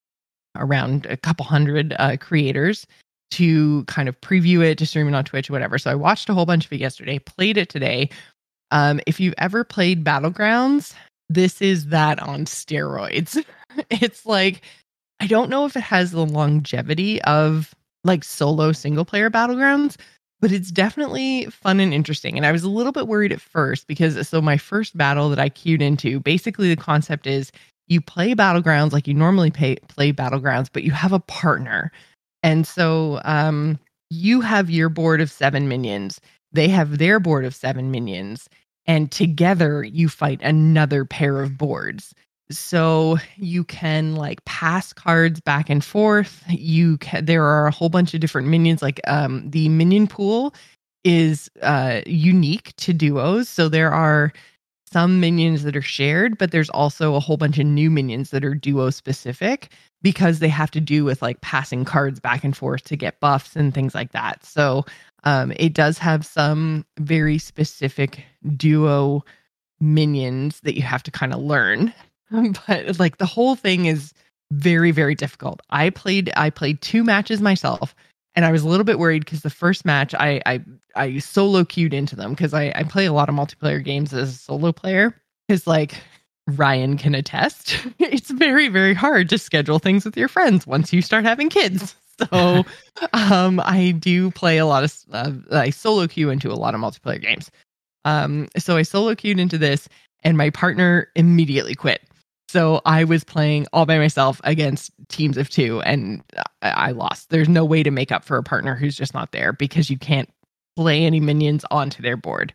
around a couple hundred creators to kind of preview it, to stream it on Twitch, whatever. So I watched a whole bunch of it yesterday, played it today. If you've ever played Battlegrounds, this is that on steroids. It's like, I don't know if it has the longevity of like solo single player Battlegrounds, but it's definitely fun and interesting. And I was a little bit worried at first because my first battle that I queued into, basically the concept is you play Battlegrounds like you normally play Battlegrounds, but you have a partner. And so you have your board of 7 minions. They have their board of 7 minions. And together you fight another pair of boards. So you can like pass cards back and forth. There are a whole bunch of different minions. Like the minion pool is unique to duos. So there are some minions that are shared, but there's also a whole bunch of new minions that are duo specific because they have to do with like passing cards back and forth to get buffs and things like that. So it does have some very specific duo minions that you have to kind of learn. But like the whole thing is very, very difficult. I played 2 matches myself, and I was a little bit worried because the first match I solo queued into them because I play a lot of multiplayer games as a solo player. Because like Ryan can attest, it's very, very hard to schedule things with your friends once you start having kids. So I do play a lot of I solo queue into a lot of multiplayer games. So I solo queued into this, and my partner immediately quit. So I was playing all by myself against teams of 2, and I lost. There's no way to make up for a partner who's just not there because you can't play any minions onto their board.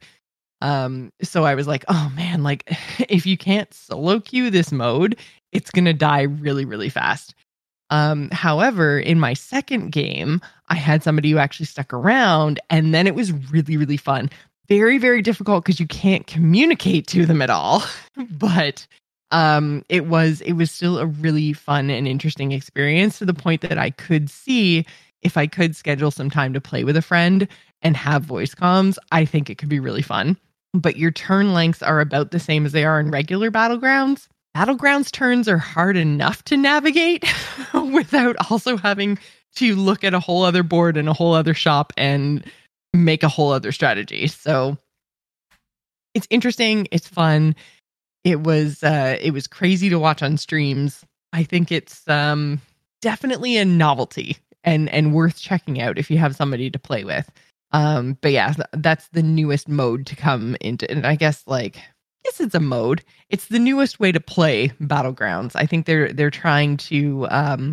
So I was like, oh man, like if you can't solo queue this mode, it's going to die really, really fast. However, in my second game, I had somebody who actually stuck around, and then it was really, really fun. Very, very difficult because you can't communicate to them at all. But it was still a really fun and interesting experience to the point that I could see if I could schedule some time to play with a friend and have voice comms, I think it could be really fun. But your turn lengths are about the same as they are in regular Battlegrounds. Battlegrounds turns are hard enough to navigate without also having to look at a whole other board and a whole other shop and make a whole other strategy. So it's interesting. It's fun. It was crazy to watch on streams. I think it's definitely a novelty and worth checking out if you have somebody to play with. But yeah, that's the newest mode to come into, and I guess it's a mode. It's the newest way to play Battlegrounds. I think they're trying to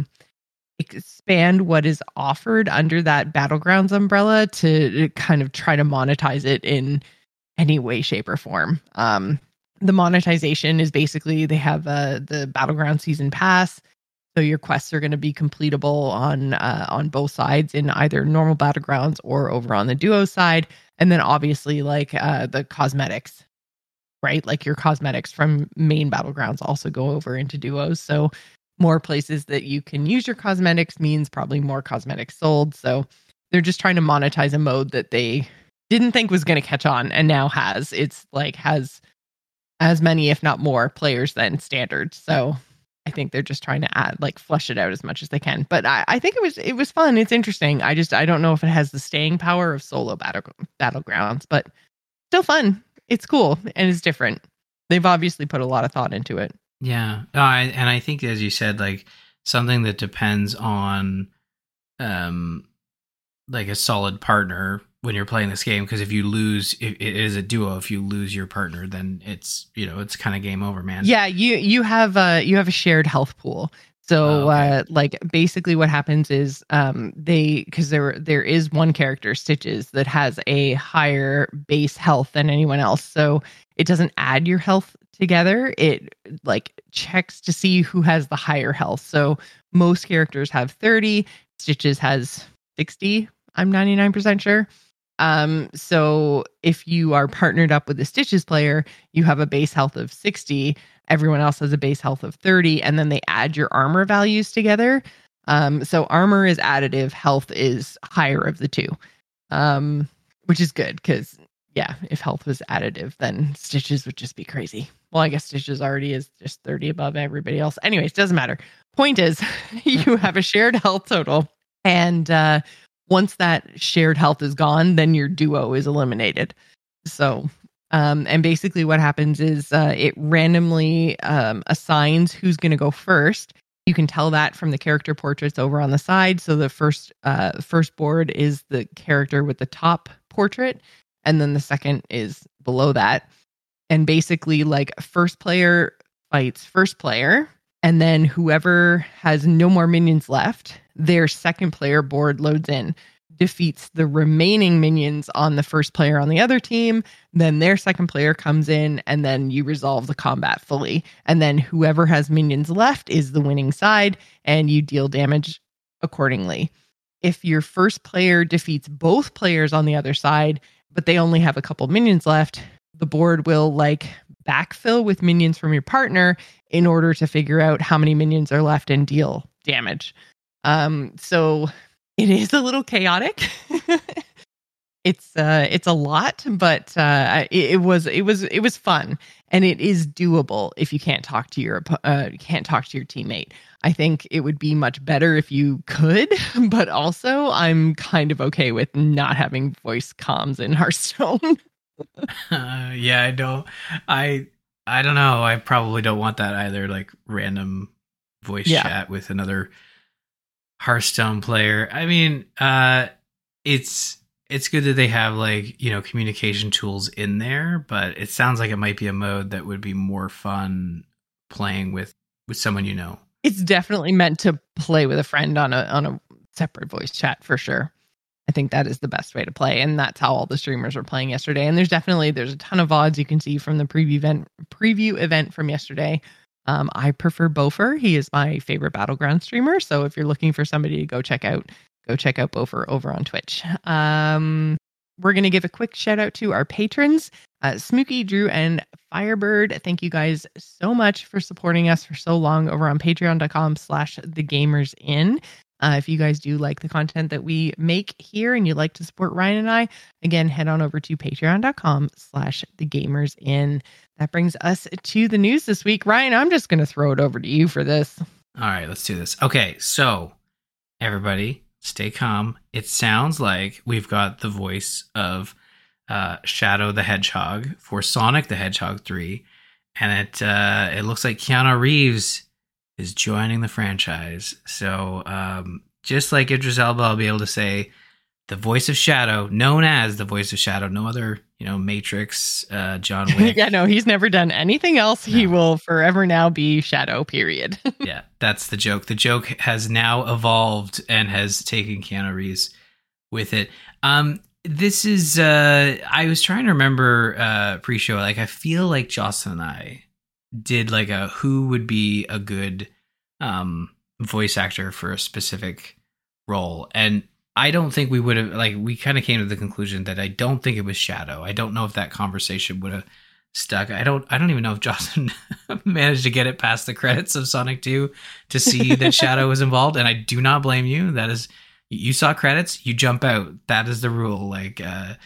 expand what is offered under that Battlegrounds umbrella to kind of try to monetize it in any way, shape, or form. The monetization is basically they have the Battleground Season Pass. So your quests are going to be completable on both sides in either normal Battlegrounds or over on the duo side. And then obviously the cosmetics, right? Like your cosmetics from main Battlegrounds also go over into duos. So more places that you can use your cosmetics means probably more cosmetics sold. So they're just trying to monetize a mode that they didn't think was going to catch on and now has. It's has as many, if not more, players than standard. So I think they're just trying to flush it out as much as they can. But I think it was fun. It's interesting. I don't know if it has the staying power of solo Battlegrounds, but still fun. It's cool and it's different. They've obviously put a lot of thought into it. Yeah. And I think, as you said, something that depends on a solid partner when you're playing this game, because if you lose, if it is a duo, if you lose your partner, then it's kind of game over, man. Yeah, you have a shared health pool. So basically what happens is because there is one character, Stitches, that has a higher base health than anyone else. So it doesn't add your health together. It checks to see who has the higher health. So most characters have 30, Stitches has 60. I'm 99% sure. So if you are partnered up with a Stitches player, you have a base health of 60. Everyone else has a base health of 30, and then they add your armor values together. So armor is additive, health is higher of the two, which is good because, yeah, if health was additive, then Stitches would just be crazy. Well, I guess Stitches already is just 30 above everybody else. Anyways, doesn't matter. Point is, you have a shared health total, and once that shared health is gone, then your duo is eliminated. So, and basically what happens is it randomly assigns who's going to go first. You can tell that from the character portraits over on the side. So the first board is the character with the top portrait, and then the second is below that. And basically, first player fights first player, and then whoever has no more minions left, their second player board loads in, defeats the remaining minions on the first player on the other team, then their second player comes in, and then you resolve the combat fully. And then whoever has minions left is the winning side, and you deal damage accordingly. If your first player defeats both players on the other side, but they only have a couple minions left, the board will like backfill with minions from your partner in order to figure out how many minions are left and deal damage. So it is a little chaotic. It's a lot, but it was fun, and it is doable if you can't talk to your teammate. I think it would be much better if you could, but also I'm kind of okay with not having voice comms in Hearthstone. Yeah, I don't know. I probably don't want that either. Like random voice chat with another Hearthstone player. I mean, it's good that they have like, you know, communication tools in there, but it sounds like it might be a mode that would be more fun playing with someone you know. It's definitely meant to play with a friend on a separate voice chat for sure. I think that is the best way to play, and that's how all the streamers were playing yesterday. And there's a ton of VODs you can see from the preview event from yesterday. I prefer Bofer. He is my favorite Battleground streamer. So if you're looking for somebody to go check out Bofer over on Twitch. We're going to give a quick shout out to our patrons, Smooky, Drew, and Firebird. Thank you guys so much for supporting us for so long over on patreon.com/thegamersin. If you guys do like the content that we make here and you'd like to support Ryan and I, again, head on over to patreon.com/thegamersin. That brings us to the news this week. Ryan, I'm just going to throw it over to you for this. All right, let's do this. Okay, so everybody stay calm. It sounds like we've got the voice of Shadow the Hedgehog for Sonic the Hedgehog 3, and it looks like Keanu Reeves is joining the franchise. So just like Idris Elba, I'll be able to say the voice of Shadow, known as the voice of Shadow, no other, Matrix, John Wick. Yeah, no, he's never done anything else. No. He will forever now be Shadow, period. Yeah, that's the joke. The joke has now evolved and has taken Keanu Reeves with it. This is, I was trying to remember pre-show, like I feel like Jocelyn and I did like a who would be a good voice actor for a specific role, and I don't think we would have, like, we kind of came to the conclusion that I don't think it was Shadow. I don't know if that conversation would have stuck. I don't even know if Jocelyn managed to get it past the credits of Sonic 2 to see that Shadow was involved, and I do not blame you. That is, you saw credits, you jump out. That is the rule. Like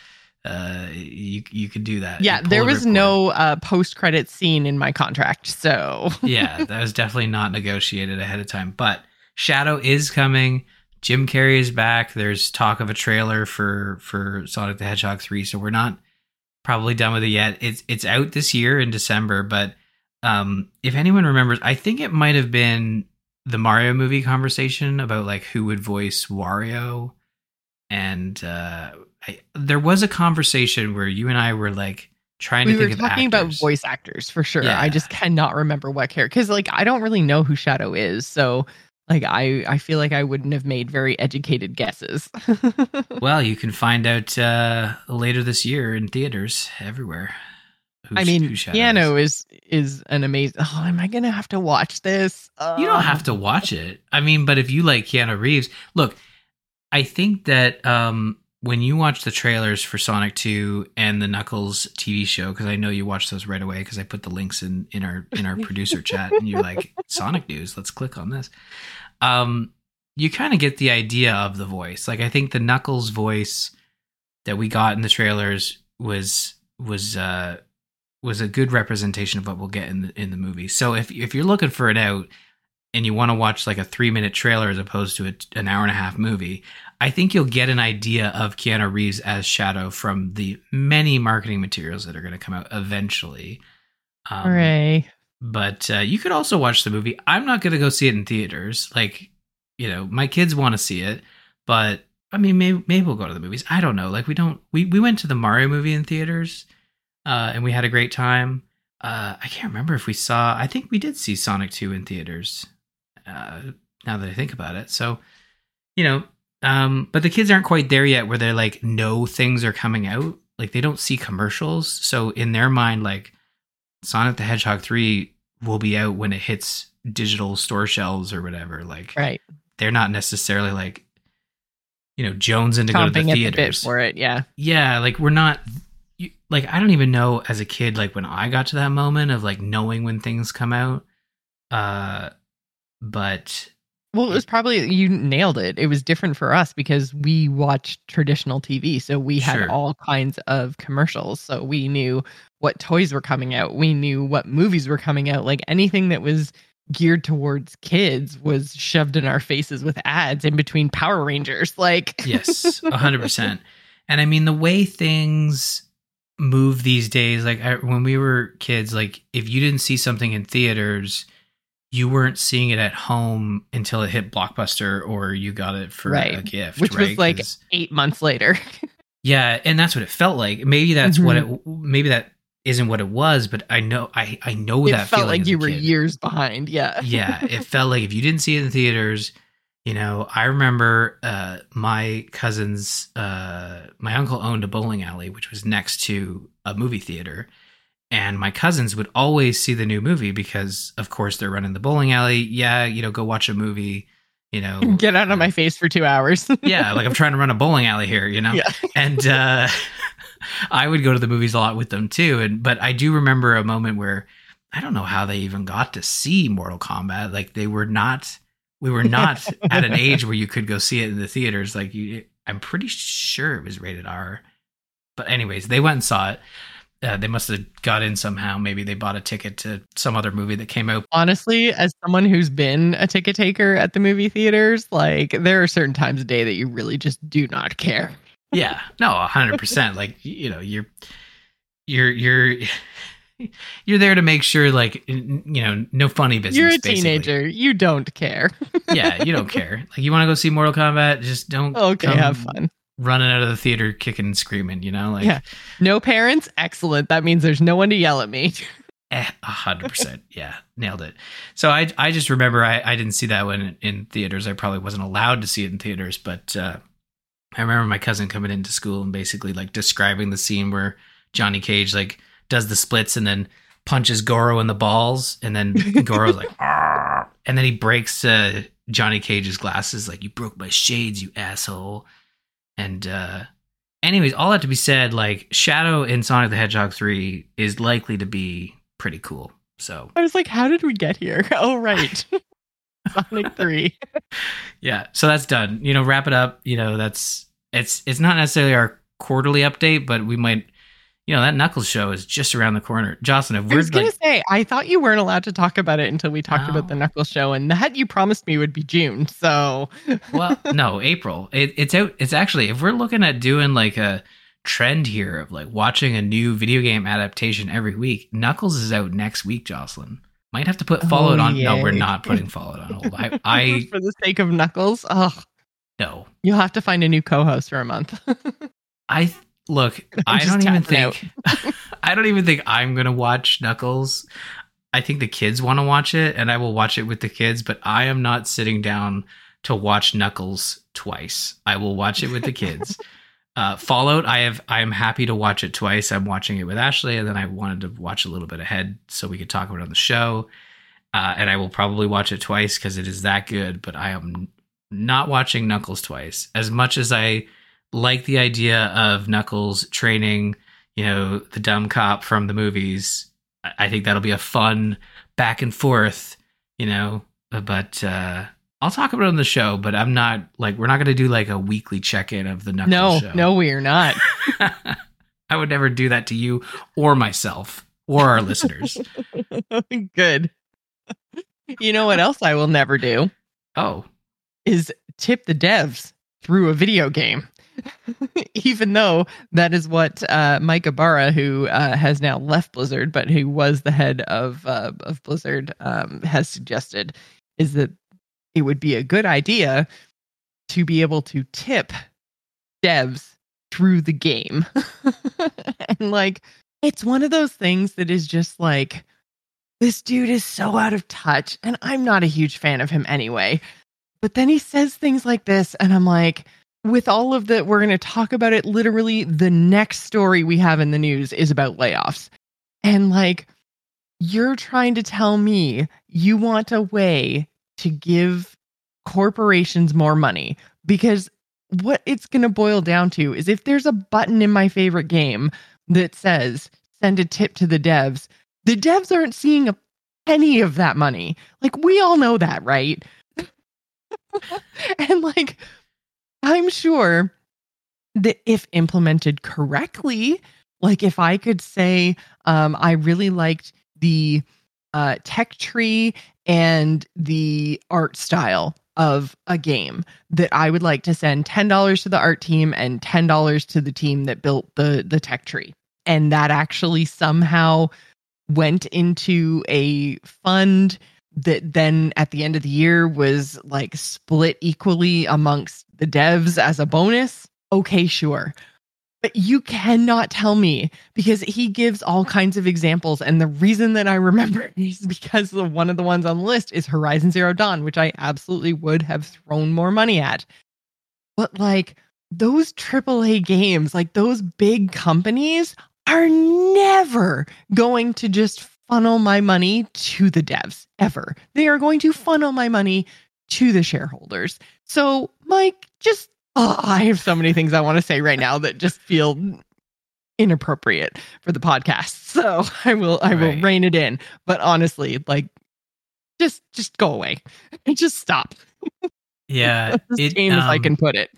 you could do that. Yeah, there was no post-credit scene in my contract, so yeah, that was definitely not negotiated ahead of time. But Shadow is coming. Jim Carrey is back. There's talk of a trailer for Sonic the Hedgehog 3, so we're not probably done with it yet. It's out this year in December, but if anyone remembers, I think it might have been the Mario movie conversation about like who would voice Wario, and there was a conversation where you and I were like trying to think of actors. We were talking about voice actors for sure. Yeah. I just cannot remember what character, because like I don't really know who Shadow is, so like I feel like I wouldn't have made very educated guesses. Well, you can find out later this year in theaters everywhere. Keanu is an amazing. Oh, am I gonna have to watch this? You don't have to watch it. I mean, but if you like Keanu Reeves, look, I think that when you watch the trailers for Sonic 2 and the Knuckles TV show, because I know you watched those right away because I put the links in our producer chat, and you're like, Sonic news, let's click on this. You kind of get the idea of the voice. Like I think the Knuckles voice that we got in the trailers was a good representation of what we'll get in the movie. So if you're looking for it out and you want to watch like a 3-minute trailer as opposed to an hour and a half movie, I think you'll get an idea of Keanu Reeves as Shadow from the many marketing materials that are going to come out eventually. Hooray. But you could also watch the movie. I'm not going to go see it in theaters. Like, my kids want to see it, but I mean, maybe we'll go to the movies. I don't know. Like we went to the Mario movie in theaters, and we had a great time. I can't remember if we saw. I think we did see Sonic 2 in theaters. Now that I think about it, so you know, but the kids aren't quite there yet, where they're like, know things are coming out. Like they don't see commercials, so in their mind, like Sonic the Hedgehog 3 will be out when it hits digital store shelves or whatever. Like, right? They're not necessarily like, jonesing to go to the Chomping at the bit theaters for it. Yeah. Yeah, like we're not. Like I don't even know as a kid, like when I got to that moment of like knowing when things come out. But well, it was probably, you nailed it. It was different for us because we watched traditional TV. So we had Sure. all kinds of commercials. So we knew what toys were coming out. We knew what movies were coming out. Like anything that was geared towards kids was shoved in our faces with ads in between Power Rangers. Like, yes, 100%. And I mean, the way things move these days, like when we were kids, like if you didn't see something in theaters, you weren't seeing it at home until it hit Blockbuster or you got it for right, a gift, which right? was like 8 months later. Yeah, and that's what it felt like. Maybe that's what it. Maybe that isn't what it was, but I know It that felt feeling like you as a were kid. years behind. Yeah. Yeah, it felt like if you didn't see it in theaters, I remember my cousins, my uncle owned a bowling alley, which was next to a movie theater. And my cousins would always see the new movie because, of course, they're running the bowling alley. Yeah, go watch a movie, Get out of my face for 2 hours. yeah, like I'm trying to run a bowling alley here, Yeah. And I would go to the movies a lot with them too. But I do remember a moment where I don't know how they even got to see Mortal Kombat. Like we were not at an age where you could go see it in the theaters. Like I'm pretty sure it was rated R. But anyways, they went and saw it. They must have got in somehow. Maybe they bought a ticket to some other movie that came out. Honestly, as someone who's been a ticket taker at the movie theaters, like there are certain times a day that you really just do not care. Yeah, no, 100%. Like you're you're there to make sure, like no funny business. You're a basically. teenager. You don't care. Yeah, you don't care. Like you want to go see Mortal Kombat, just don't. Okay, have fun. Running out of the theater, kicking and screaming. Like yeah, no parents. Excellent. That means there's no one to yell at me. 100%. Yeah, nailed it. So I just remember I didn't see that one in theaters. I probably wasn't allowed to see it in theaters, but I remember my cousin coming into school and basically like describing the scene where Johnny Cage like does the splits and then punches Goro in the balls, and then Goro's like, "Arr!" And then he breaks Johnny Cage's glasses, like, "You broke my shades, you asshole." And anyways, all that to be said, like Shadow in Sonic the Hedgehog 3 is likely to be pretty cool. So I was like, how did we get here? Oh, right. Sonic 3. Yeah, so that's done. Wrap it up. That's it's not necessarily our quarterly update, but we might, that Knuckles show is just around the corner. Jocelyn, if I was going to say, I thought you weren't allowed to talk about it until we talked about the Knuckles show, and that you promised me would be June. So, well, no, April. It's out. It's actually, if we're looking at doing like a trend here of like watching a new video game adaptation every week, Knuckles is out next week. Jocelyn might have to put Fallout on. Yay. No, we're not putting Fallout on hold. I for the sake of Knuckles. Oh no, you'll have to find a new co-host for a month. Look, I don't even think I'm going to watch Knuckles. I think the kids want to watch it, and I will watch it with the kids, but I am not sitting down to watch Knuckles twice. I will watch it with the kids. Fallout, I am happy to watch it twice. I'm watching it with Ashley, and then I wanted to watch a little bit ahead so we could talk about it on the show. And I will probably watch it twice because it is that good, but I am not watching Knuckles twice. As much as I like the idea of Knuckles training, the dumb cop from the movies, I think that'll be a fun back and forth, but I'll talk about it on the show, but I'm not like, we're not going to do like a weekly check-in of the Knuckles show. No, we're not. I would never do that to you or myself or our listeners. Good. You know what else I will never do? Oh. Is tip the devs through a video game. Even though that is what Mike Ibarra, who has now left Blizzard, but who was the head of Blizzard, has suggested, is that it would be a good idea to be able to tip devs through the game. And like, It's one of those things that is just like, this dude is so out of touch, and I'm not a huge fan of him anyway. But then he says things like this, and I'm like, with all of the, we're going to talk about it. Literally, the next story we have in the news is about layoffs. And like, you're trying to tell me you want a way to give corporations more money, because what it's going to boil down to is if there's a button in my favorite game that says send a tip to the devs aren't seeing a penny of that money. Like, we all know that, right? And like, I'm sure that if implemented correctly, like if I could say, I really liked the tech tree and the art style of a game, that I would like to send $10 to the art team and $10 to the team that built the tech tree. And that actually somehow went into a fund that then at the end of the year was like split equally amongst the devs as a bonus. Okay, sure. But you cannot tell me, because he gives all kinds of examples. And the reason that I remember is because one of the ones on the list is Horizon Zero Dawn, which I absolutely would have thrown more money at. But like, those AAA games, like those big companies are never going to just funnel my money to the devs ever. They are going to funnel my money to the shareholders. So, Mike, just, I have so many things I want to say right now that just feel inappropriate for the podcast. So I will rein it in. But honestly, like, just go away. Just stop. Yeah. As tame as I can put it.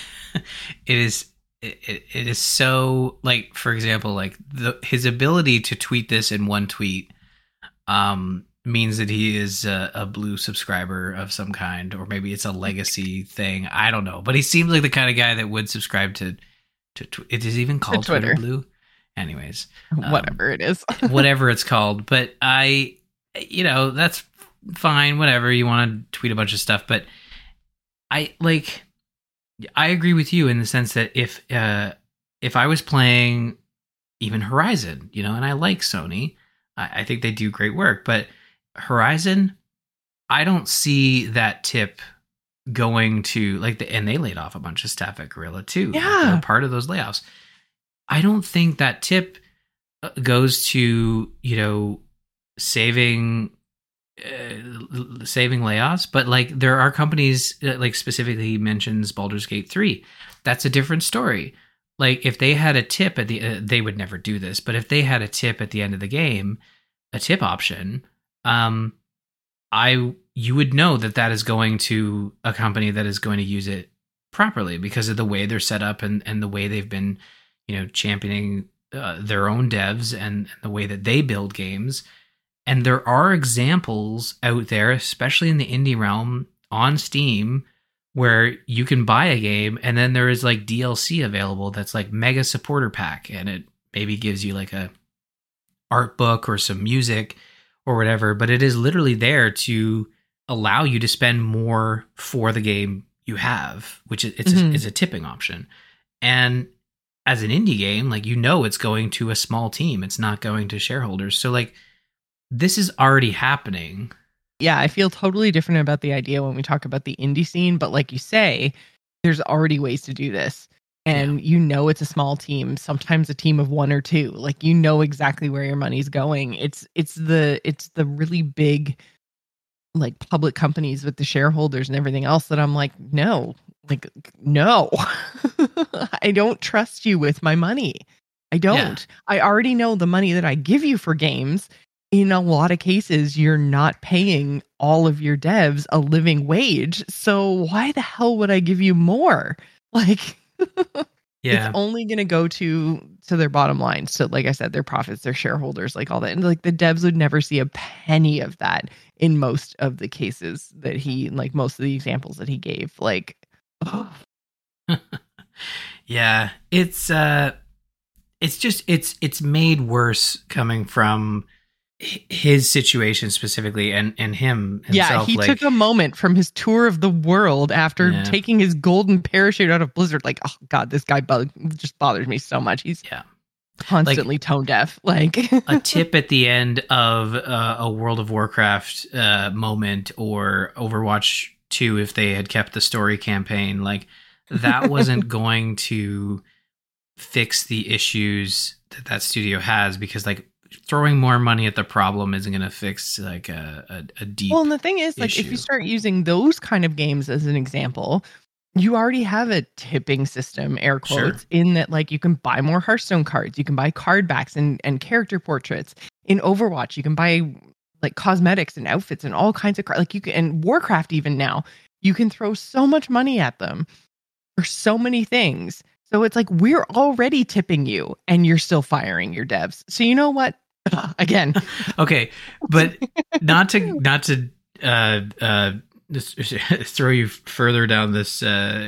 It is so, like, for example, like his ability to tweet this in one tweet means that he is a blue subscriber of some kind, or maybe it's a legacy thing. I don't know, but he seems like the kind of guy that would subscribe to it is even called Twitter Blue. Anyways, whatever it is, whatever it's called. But that's fine. Whatever, you want to tweet a bunch of stuff, but I agree with you in the sense that if I was playing even Horizon, and I like Sony, I think they do great work, but Horizon, I don't see that tip going to and they laid off a bunch of staff at Guerrilla too. Yeah, they're part of those layoffs. I don't think that tip goes to saving layoffs, but like there are companies like specifically he mentions Baldur's Gate 3. That's a different story. Like if they had a tip at the they would never do this, but if they had a tip at the end of the game, a tip option, you would know that is going to a company that is going to use it properly because of the way they're set up and the way they've been championing their own devs and the way that they build games. And there are examples out there, especially in the indie realm on Steam, where you can buy a game and then there is like DLC available that's like mega supporter pack, and it maybe gives you like a art book or some music or whatever, but it is literally there to allow you to spend more for the game you have, which is a tipping option. And as an indie game, like it's going to a small team, it's not going to shareholders. So like, this is already happening. Yeah, I feel totally different about the idea when we talk about the indie scene, but like you say, there's already ways to do this. And it's a small team, sometimes a team of one or two. Like exactly where your money's going. It's the really big like public companies with the shareholders and everything else that I'm like, no. I don't trust you with my money. I don't. Yeah. I already know the money that I give you for games. In a lot of cases, you're not paying all of your devs a living wage. So why the hell would I give you more? Like, it's only going to go to their bottom line. So like I said, their profits, their shareholders, like all that. And like the devs would never see a penny of that in most of the cases that most of the examples that he gave. Like, oh. Yeah, it's made worse coming from his situation specifically and him himself. Yeah, he took a moment from his tour of the world after taking his golden parachute out of Blizzard. Like, oh god, this guy just bothers me so much. constantly tone deaf. Like a tip at the end of a World of Warcraft moment, or Overwatch 2 if they had kept the story campaign, like that wasn't going to fix the issues that studio has, because like throwing more money at the problem isn't going to fix like a deep well, and the thing is, like, if you issue. start using those kind of games as an example, you already have a tipping system, air Sure. quotes, in that like you can buy more Hearthstone cards, you can buy card backs and character portraits. In Overwatch, you can buy like cosmetics and outfits and all kinds of like you can, and Warcraft even now, you can throw so much money at them for so many things. So it's like we're already tipping you and you're still firing your devs. So you know what? Again. Okay, but not to just throw you further down this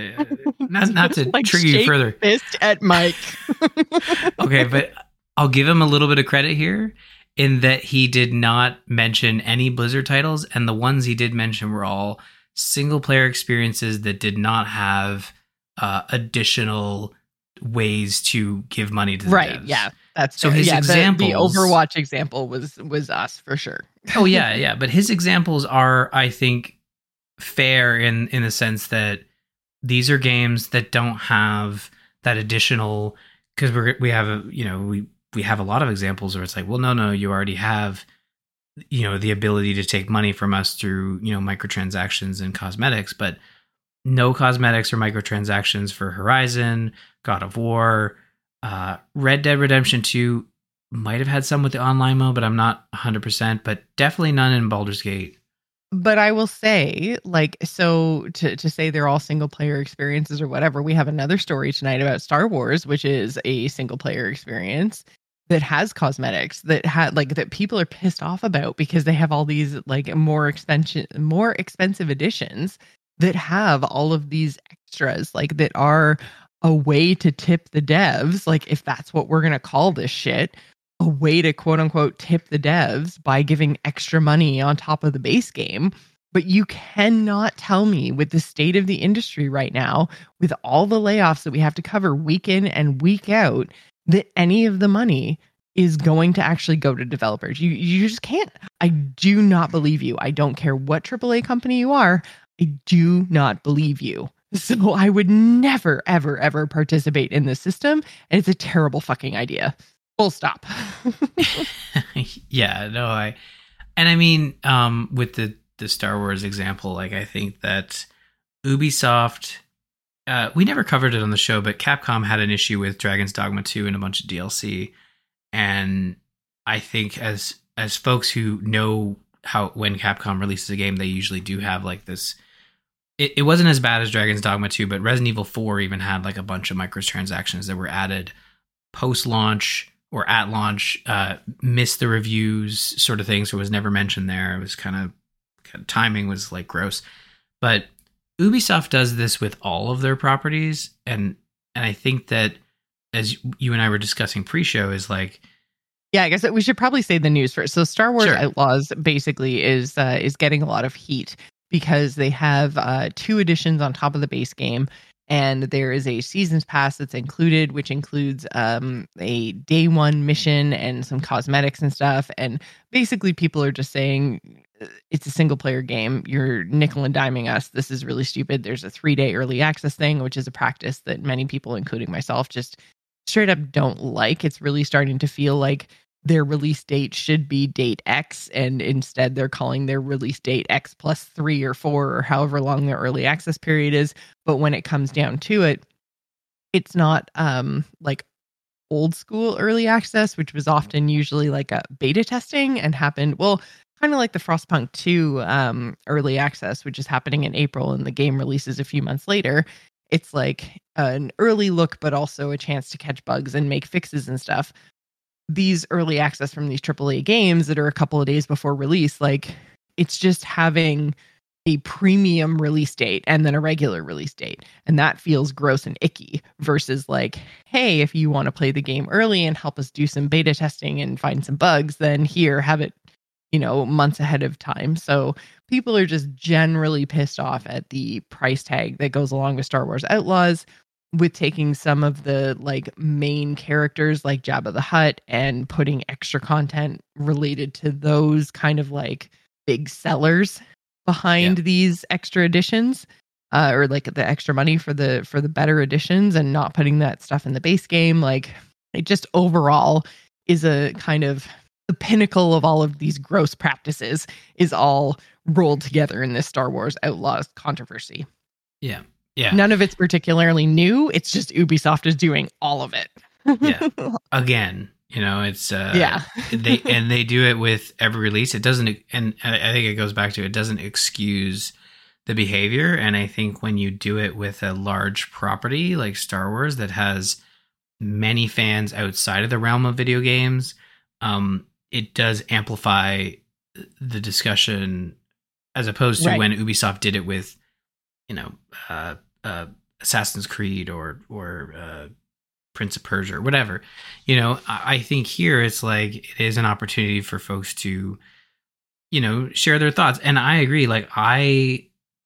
not to like trigger you further. Fist at Mike. Okay, but I'll give him a little bit of credit here in that he did not mention any Blizzard titles, and the ones he did mention were all single player experiences that did not have additional ways to give money to the right devs. Yeah, that's so fair. his examples, the Overwatch example was us for sure. Oh yeah, but his examples are, I think, fair in the sense that these are games that don't have that additional, because we have a we have a lot of examples where it's like, well, no, you already have the ability to take money from us through microtransactions and cosmetics, but no cosmetics or microtransactions for Horizon, God of War, Red Dead Redemption 2 might have had some with the online mode, but I'm not 100%, but definitely none in Baldur's Gate. But I will say, like, so to say they're all single player experiences or whatever, we have another story tonight about Star Wars, which is a single player experience that has cosmetics that people are pissed off about because they have all these like more expensive editions that have all of these extras, like that are a way to tip the devs, like if that's what we're going to call this shit, a way to quote unquote tip the devs by giving extra money on top of the base game. But you cannot tell me, with the state of the industry right now, with all the layoffs that we have to cover week in and week out, that any of the money is going to actually go to developers. You just can't. I do not believe you. I don't care what AAA company you are. I do not believe you. So I would never, ever, ever participate in this system. And it's a terrible fucking idea. Full stop. Yeah, no, I mean, with the Star Wars example, like I think that Ubisoft, we never covered it on the show, but Capcom had an issue with Dragon's Dogma 2 and a bunch of DLC. And I think as folks who know how when Capcom releases a game, they usually do have like this. It wasn't as bad as Dragon's Dogma 2, but Resident Evil 4 even had like a bunch of microtransactions that were added post-launch or at launch, missed the reviews sort of thing. So it was never mentioned there. It was kind of timing was like gross. But Ubisoft does this with all of their properties. And I think that, as you and I were discussing pre-show, is like, yeah, I guess we should probably say the news first. So Star Wars Sure. Outlaws basically is getting a lot of heat because they have 2 editions on top of the base game, and there is a seasons pass that's included, which includes a day 1 mission and some cosmetics and stuff. And basically, people are just saying it's a single player game. You're nickel and diming us. This is really stupid. There's a 3-day early access thing, which is a practice that many people, including myself, just straight up don't like. It's really starting to feel like their release date should be date X, and instead they're calling their release date X plus 3 or 4 or however long their early access period is. But when it comes down to it, it's not like old school early access, which was often usually like a beta testing and happened, well, kind of like the Frostpunk 2 early access, which is happening in April and the game releases a few months later. It's like an early look, but also a chance to catch bugs and make fixes and stuff. These early access from these AAA games that are a couple of days before release, like it's just having a premium release date and then a regular release date. And that feels gross and icky versus like, hey, if you want to play the game early and help us do some beta testing and find some bugs, then here, have it, months ahead of time. So people are just generally pissed off at the price tag that goes along with Star Wars Outlaws. with taking some of the like main characters like Jabba the Hutt and putting extra content related to those kind of like big sellers behind these extra editions, or like the extra money for the better editions, and not putting that stuff in the base game. Like it just overall is a kind of the pinnacle of all of these gross practices is all rolled together in this Star Wars Outlaws controversy. Yeah. Yeah. None of it's particularly new. It's just Ubisoft is doing all of it. Yeah. Again, it's they do it with every release. It doesn't, and I think it goes back to, it doesn't excuse the behavior. And I think when you do it with a large property like Star Wars that has many fans outside of the realm of video games, it does amplify the discussion, as opposed to when Ubisoft did it with, Assassin's Creed or Prince of Persia or whatever. I think here it's like it is an opportunity for folks to, share their thoughts. And I agree. Like I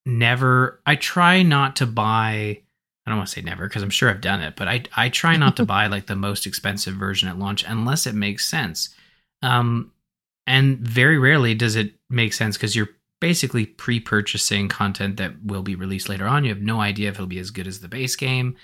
try not to buy, I don't want to say never because I'm sure I've done it, but I try not to buy like the most expensive version at launch unless it makes sense. And very rarely does it make sense because you're basically pre-purchasing content that will be released later on. You have no idea if it'll be as good as the base game.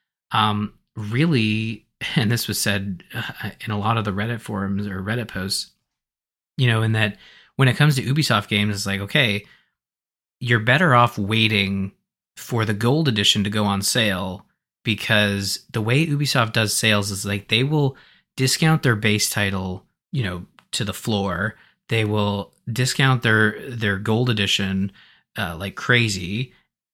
Really, and this was said in a lot of the Reddit forums or Reddit posts, in that when it comes to Ubisoft games, it's like, okay, you're better off waiting for the gold edition to go on sale, because the way Ubisoft does sales is like they will discount their base title, to the floor. They will discount their gold edition like crazy,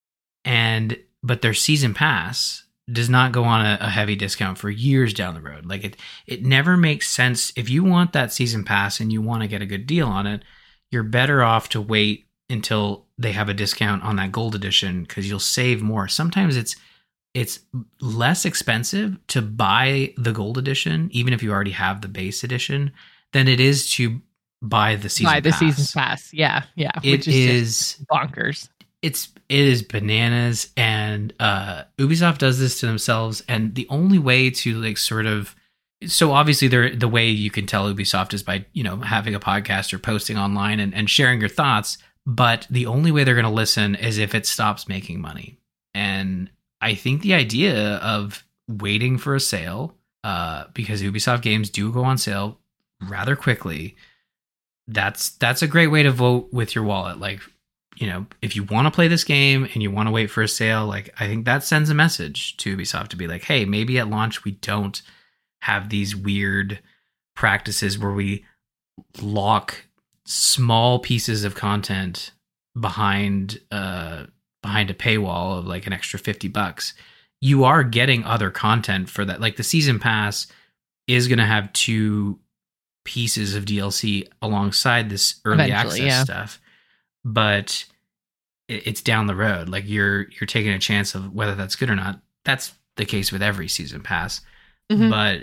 but their season pass does not go on a heavy discount for years down the road. Like it never makes sense. If you want that season pass and you want to get a good deal on it, you're better off to wait until they have a discount on that gold edition, because you'll save more. Sometimes it's less expensive to buy the gold edition, even if you already have the base edition, than it is to buy the season pass. Season pass. Yeah. Which is bonkers. It is bananas, and Ubisoft does this to themselves. And the only way to like sort of, so obviously the way you can tell Ubisoft is by, having a podcast or posting online and sharing your thoughts. But the only way they're going to listen is if it stops making money. And I think the idea of waiting for a sale, because Ubisoft games do go on sale rather quickly, that's a great way to vote with your wallet. Like, if you want to play this game and you want to wait for a sale, like I think that sends a message to Ubisoft to be like, hey, maybe at launch we don't have these weird practices where we lock small pieces of content behind a paywall of like an extra $50. You are getting other content for that. Like the season pass is going to have 2 pieces of DLC alongside this early access stuff, but it's down the road. Like you're taking a chance of whether that's good or not. That's the case with every season pass. Mm-hmm. But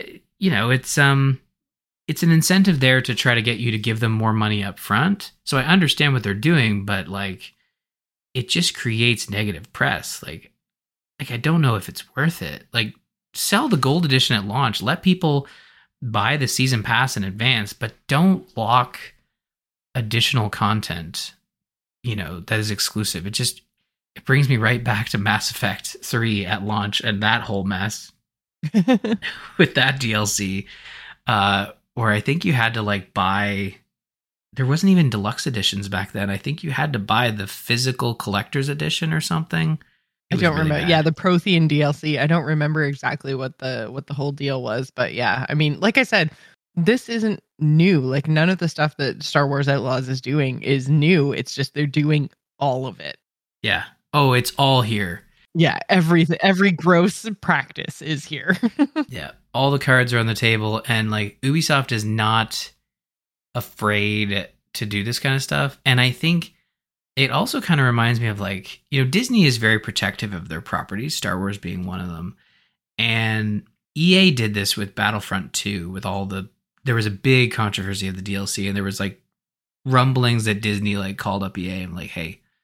it's an incentive there to try to get you to give them more money up front. So I understand what they're doing, but like it just creates negative press. Like I don't know if it's worth it. Like sell the gold edition at launch. Let people buy the season pass in advance, but don't lock additional content, that is exclusive. It brings me right back to Mass Effect 3 at launch and that whole mess with that DLC, where I think you had to like buy, there wasn't even deluxe editions back then. I think you had to buy the physical collector's edition or something. I don't remember. Bad. Yeah, the Prothean DLC. I don't remember exactly what the whole deal was, but yeah, I mean, like I said, this isn't new. Like none of the stuff that Star Wars Outlaws is doing is new. It's just they're doing all of it. Yeah. Oh, it's all here. Yeah, every gross practice is here. Yeah, all the cards are on the table, and like Ubisoft is not afraid to do this kind of stuff. And I think it also kind of reminds me of like, Disney is very protective of their properties, Star Wars being one of them. And EA did this with Battlefront 2 with there was a big controversy of the DLC, and there was like rumblings that Disney like called up EA and like, hey,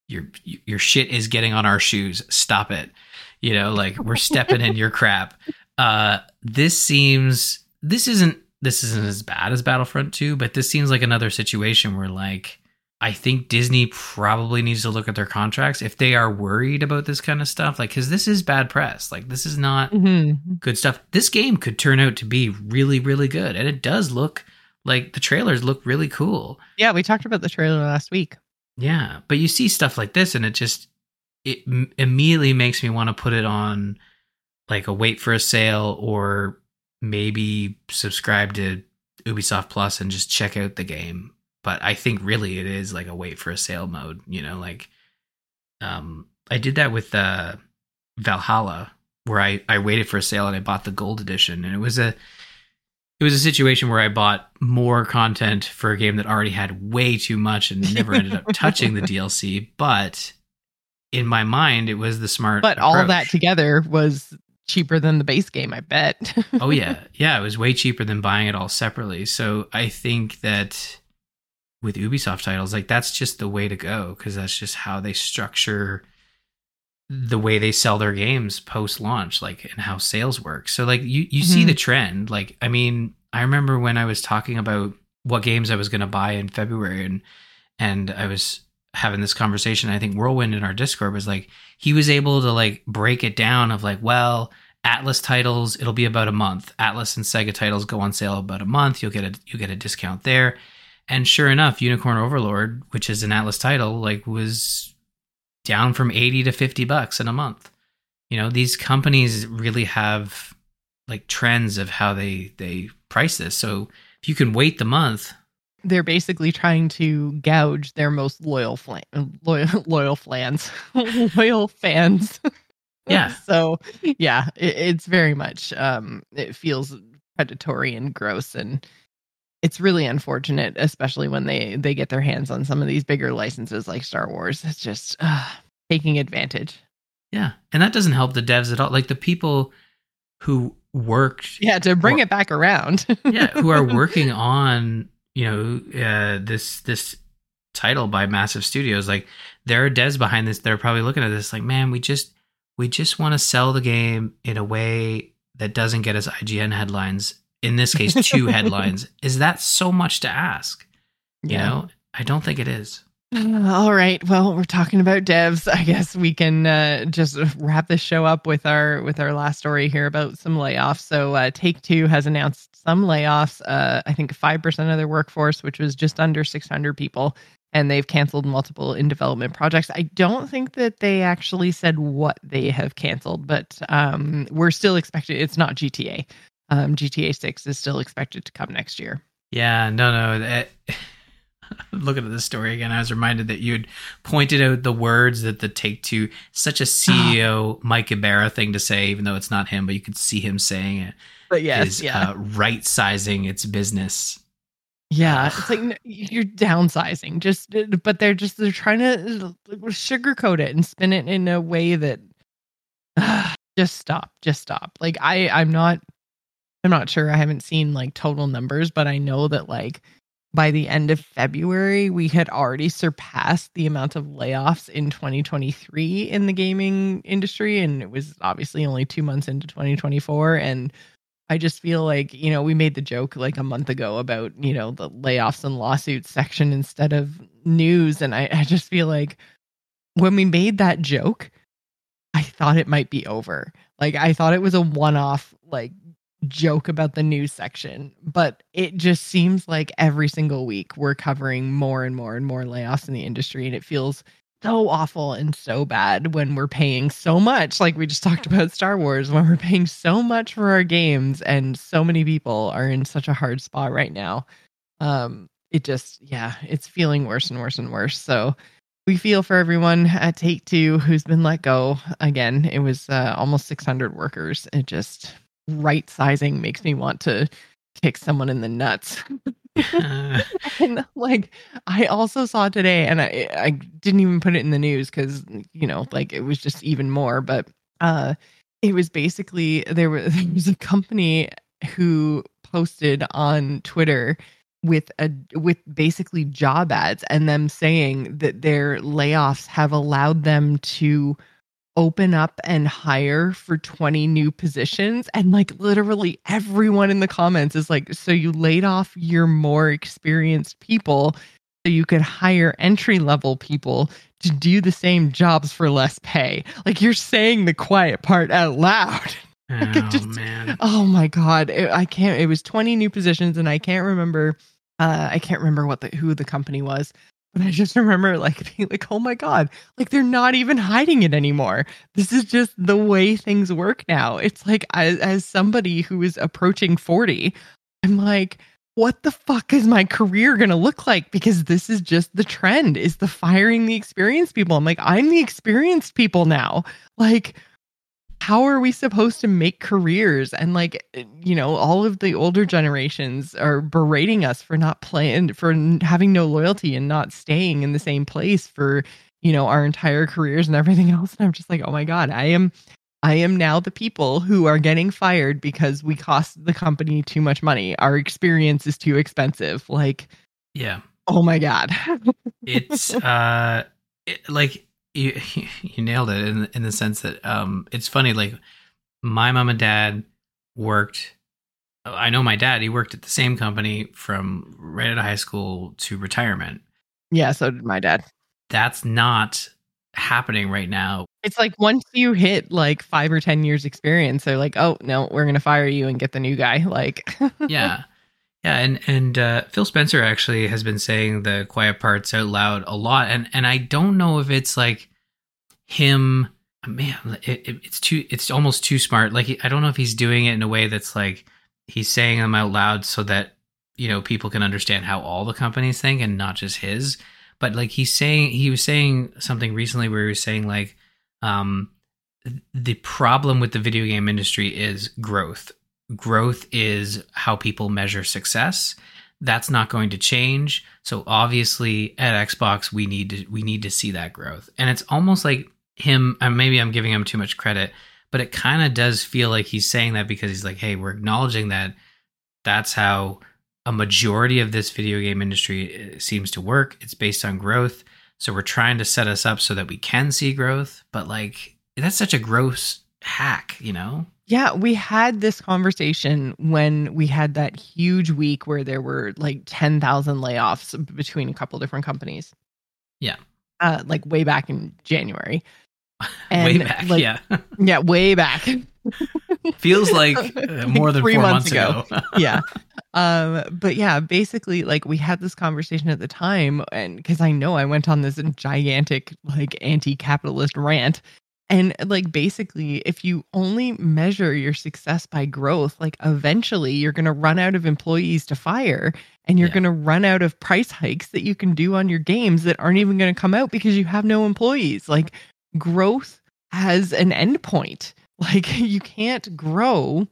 your shit is getting on our shoes. Stop it. Like we're stepping in your crap. This isn't as bad as Battlefront 2, but this seems like another situation where like I think Disney probably needs to look at their contracts if they are worried about this kind of stuff. Like, because this is bad press. Like, this is not good stuff. This game could turn out to be really, really good, and it does look like the trailers look really cool. Yeah, we talked about the trailer last week. Yeah, but you see stuff like this, and it immediately makes me want to put it on like a wait for a sale, or maybe subscribe to Ubisoft Plus and just check out the game. But I think really it is like a wait for a sale mode, like I did that with Valhalla, where I waited for a sale and I bought the gold edition, and it was a situation where I bought more content for a game that already had way too much and never ended up touching the DLC. But in my mind, it was the smart But approach. all of that together was cheaper than the base game, I bet. Oh yeah. It was way cheaper than buying it all separately. So I think that with Ubisoft titles, like that's just the way to go, because that's just how they structure the way they sell their games post-launch, like, and how sales work. So like you see the trend. Like, I mean, I remember when I was talking about what games I was going to buy in February, and I was having this conversation. I think Whirlwind in our Discord was like, he was able to like break it down of like, well, Atlas titles, it'll be about a month. Atlas and Sega titles go on sale about a month. You'll get a discount there. And sure enough, Unicorn Overlord, which is an Atlas title, like was down from $80 to $50 in a month. These companies really have like trends of how they price this. So if you can wait the month, they're basically trying to gouge their most loyal fans. Yeah. So yeah, it's very much it feels predatory and gross, and it's really unfortunate, especially when they get their hands on some of these bigger licenses like Star Wars. It's just taking advantage. Yeah. And that doesn't help the devs at all. Like the people who worked. Yeah, to bring it back around. Yeah, who are working on, this title by massive studios. Like there are devs behind this. They're probably looking at this like, man, we just want to sell the game in a way that doesn't get us IGN headlines. In this case, 2 headlines. Is that so much to ask? I don't think it is. All right. Well, we're talking about devs. I guess we can just wrap this show up with our last story here about some layoffs. So Take-Two has announced some layoffs. I think 5% of their workforce, which was just under 600 people, and they've canceled multiple in development projects. I don't think that they actually said what they have canceled, but we're still expecting. It's not GTA. GTA 6 is still expected to come next year. Yeah, no. Looking at this story again, I was reminded that you had pointed out the words that the Take-Two, such a CEO Mike Ibarra thing to say, even though it's not him, but you could see him saying it. But yes, right sizing its business. Yeah, it's like you're downsizing. But they're trying to sugarcoat it and spin it in a way that just stop. Like I'm not sure. I haven't seen like total numbers, but I know that like by the end of February, we had already surpassed the amount of layoffs in 2023 in the gaming industry. And it was obviously only 2 months into 2024. And I just feel like, we made the joke like a month ago about, the layoffs and lawsuits section instead of news. And I just feel like when we made that joke, I thought it might be over. Like I thought it was a one-off, like, joke about the news section, but it just seems like every single week we're covering more and more and more layoffs in the industry, and it feels so awful and so bad when we're paying so much, like we just talked about Star Wars, when we're paying so much for our games and so many people are in such a hard spot right now. It's feeling worse and worse and worse. So we feel for everyone at Take-Two who's been let go. Again, it was almost 600 workers. It just right sizing makes me want to kick someone in the nuts. And like I also saw today, and I didn't even put it in the news because like it was just even more, but it was basically there was a company who posted on Twitter with basically job ads and them saying that their layoffs have allowed them to open up and hire for 20 new positions, and like literally everyone in the comments is like, so you laid off your more experienced people so you could hire entry level people to do the same jobs for less pay. Like, you're saying the quiet part out loud. Like, man. Oh my god, I can't. It was 20 new positions, and I can't remember. I can't remember who the company was, but I just remember like being like, oh my god, like they're not even hiding it anymore. This is just the way things work now. It's like, as somebody who is approaching 40, I'm like, what the fuck is my career gonna look like? Because this is just the trend, is the firing the experienced people. I'm like, I'm the experienced people now. Like, how are we supposed to make careers? And like, all of the older generations are berating us for not playing, for having no loyalty and not staying in the same place for, our entire careers and everything else. And I'm just like, oh my God, I am now the people who are getting fired because we cost the company too much money. Our experience is too expensive. Like, yeah. Oh my God. It's like, you nailed it in the sense that it's funny, like my mom and dad worked. I know my dad, he worked at the same company from right out of high school to retirement. Yeah, so did my dad. That's not happening right now. It's like once you hit like 5 or 10 years experience, they're like, oh no, we're gonna fire you and get the new guy. Like Yeah. And Phil Spencer actually has been saying the quiet parts out loud a lot, and I don't know if it's like him. Man, it's almost too smart. Like, I don't know if he's doing it in a way that's like he's saying them out loud so that people can understand how all the companies think and not just his. But like he was saying something recently where he was saying like the problem with the video game industry is growth. Growth is how people measure success. That's not going to change. So obviously at Xbox, we need to see that growth. And it's almost like him, maybe I'm giving him too much credit, but it kind of does feel like he's saying that because he's like, hey, we're acknowledging that that's how a majority of this video game industry seems to work. It's based on growth. So we're trying to set us up so that we can see growth. But like, that's such a gross hack, Yeah, we had this conversation when we had that huge week where there were like 10,000 layoffs between a couple different companies. Yeah. Like way back in January. And way back, yeah. Yeah, way back. Feels like more than 4 months ago. Yeah. But yeah, basically like we had this conversation at the time, and because I know I went on this gigantic like anti-capitalist rant. And like basically, if you only measure your success by growth, like eventually you're going to run out of employees to fire, and you're going to run out of price hikes that you can do on your games that aren't even going to come out because you have no employees. Like, growth has an endpoint. Like, you can't grow,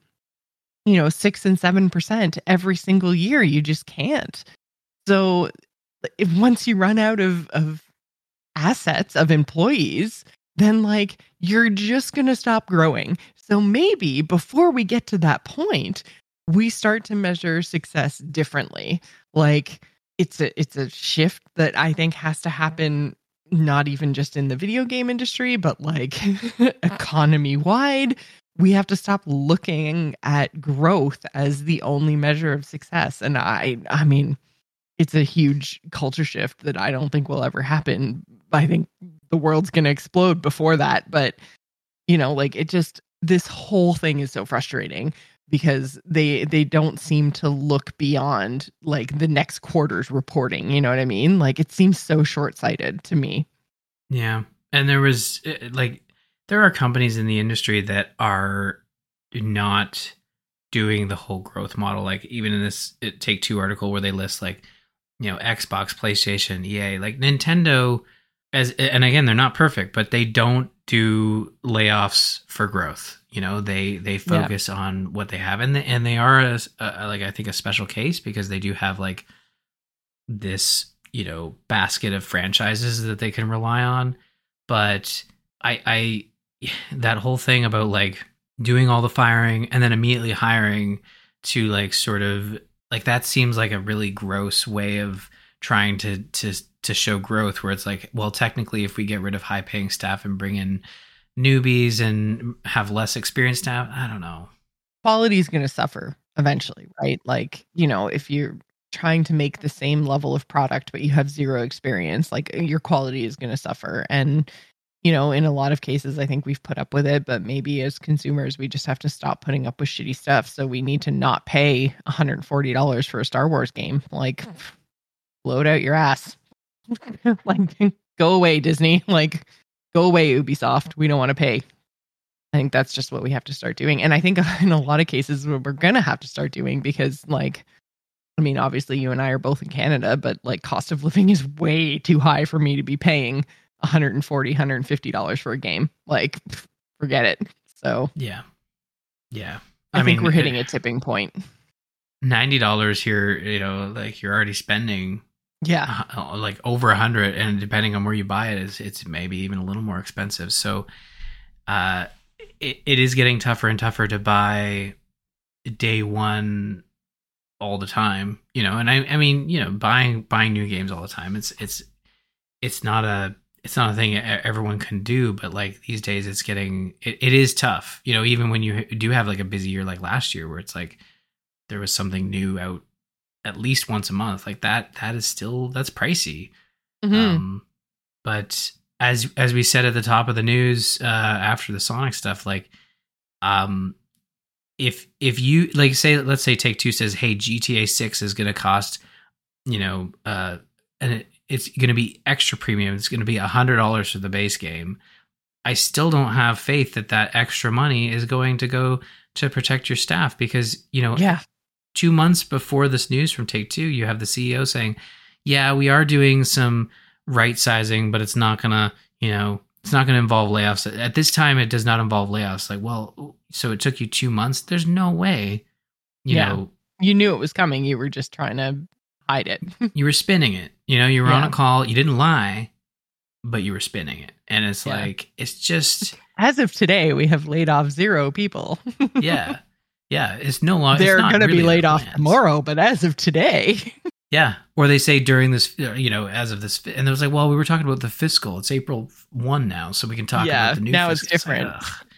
6 and 7% every single year. You just can't. So once you run out of assets, of employees, then like you're just going to stop growing. So maybe before we get to that point, we start to measure success differently. Like, it's a shift that I think has to happen, not even just in the video game industry, but like economy wide. We have to stop looking at growth as the only measure of success. And I mean, it's a huge culture shift that I don't think will ever happen. I think the world's going to explode before that. But, like this whole thing is so frustrating because they don't seem to look beyond like the next quarter's reporting. You know what I mean? Like, it seems so short-sighted to me. Yeah. And there are companies in the industry that are not doing the whole growth model. Like, even in this Take-Two article where they list like, Xbox, PlayStation, EA, like Nintendo, and again, they're not perfect, but they don't do layoffs for growth. They focus on what they have, and they are I think a special case because they do have like this basket of franchises that they can rely on. But I that whole thing about like doing all the firing and then immediately hiring to like sort of Like that seems like a really gross way of trying to show growth, where it's like, well, technically if we get rid of high paying staff and bring in newbies and have less experienced staff, I don't know. Quality is going to suffer eventually, right? Like, if you're trying to make the same level of product but you have zero experience, like your quality is going to suffer. And in a lot of cases I think we've put up with it, but maybe as consumers we just have to stop putting up with shitty stuff. So we need to not pay $140 for a Star Wars game. Like, blow it out your ass. Like, go away, Disney. Like, go away, Ubisoft. We don't want to pay. I think that's just what we have to start doing. And I think in a lot of cases we're going to have to start doing, because like, I mean, obviously you and I are both in Canada, but like cost of living is way too high for me to be paying $140, $150 for a game. Like, forget it. So yeah. I think we're hitting a tipping point. $90 here, like you're already spending like over 100, and depending on where you buy it, it's maybe even a little more expensive. So it is getting tougher and tougher to buy day one all the time, and I mean, buying new games all the time. It's not a thing everyone can do, but like these days it is tough, even when you do have like a busy year like last year, where it's like there was something new out at least once a month, like that's pricey. Mm-hmm. But as we said at the top of the news, after the Sonic stuff, like, if you like let's say Take-Two says, hey, GTA 6 is going to cost, and it's going to be extra premium. It's going to be $100 for the base game. I still don't have faith that extra money is going to go to protect your staff, because, 2 months before this news from Take-Two, you have the CEO saying, yeah, we are doing some right sizing, but it's not gonna, it's not gonna involve layoffs. At this time, it does not involve layoffs. Like, well, so it took you 2 months. There's no way, you know. You knew it was coming. You were just trying to hide it. You were spinning it. You were on a call. You didn't lie, but you were spinning it. And it's like, it's just. As of today, we have laid off 0 people. Yeah. It's no longer. They're going to be laid off tomorrow, but as of today. Yeah. Or they say during this, as of this. And it was like, well, we were talking about the fiscal. It's April 1 now, so we can talk about the new now fiscal. It's different.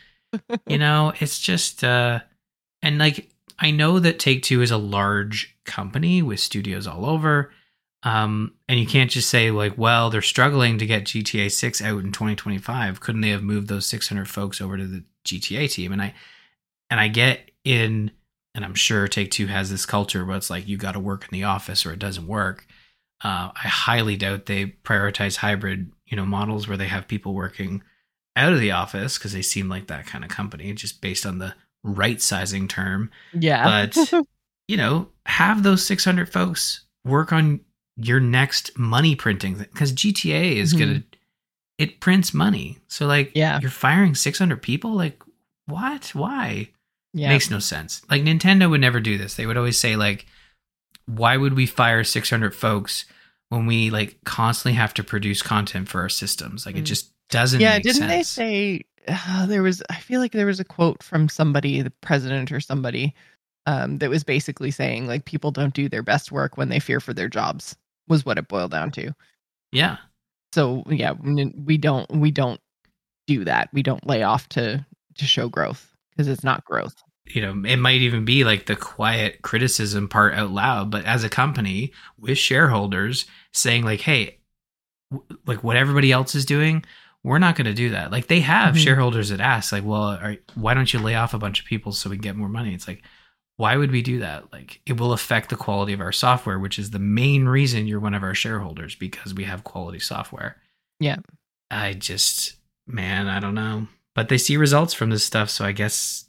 It's just. And like, I know that Take-Two is a large company with studios all over. And you can't just say like, well, they're struggling to get GTA 6 out in 2025. Couldn't they have moved those 600 folks over to the GTA team? And I get and I'm sure Take-Two has this culture where it's like, you got to work in the office or it doesn't work. I highly doubt they prioritize hybrid, models where they have people working out of the office, because they seem like that kind of company, just based on the right sizing term. Yeah. But, have those 600 folks work on your next money printing, because GTA is it prints money. So like, you're firing 600 people. Like, what? Why? Yeah. Makes no sense. Like, Nintendo would never do this. They would always say like, why would we fire 600 folks when we like constantly have to produce content for our systems? Like, it just doesn't make sense. Didn't they say I feel like there was a quote from somebody, the president or somebody, that was basically saying like, people don't do their best work when they fear for their jobs, was what it boiled down to. Yeah. So we don't do that. We don't lay off to show growth, because it's not growth. It might even be like the quiet criticism part out loud, but as a company with shareholders saying like, hey, like what everybody else is doing, we're not going to do that. Like, they have shareholders that ask like, well, why don't you lay off a bunch of people so we can get more money? It's like, why would we do that? Like, it will affect the quality of our software, which is the main reason you're one of our shareholders, because we have quality software. Yeah. I don't know. But they see results from this stuff, so I guess,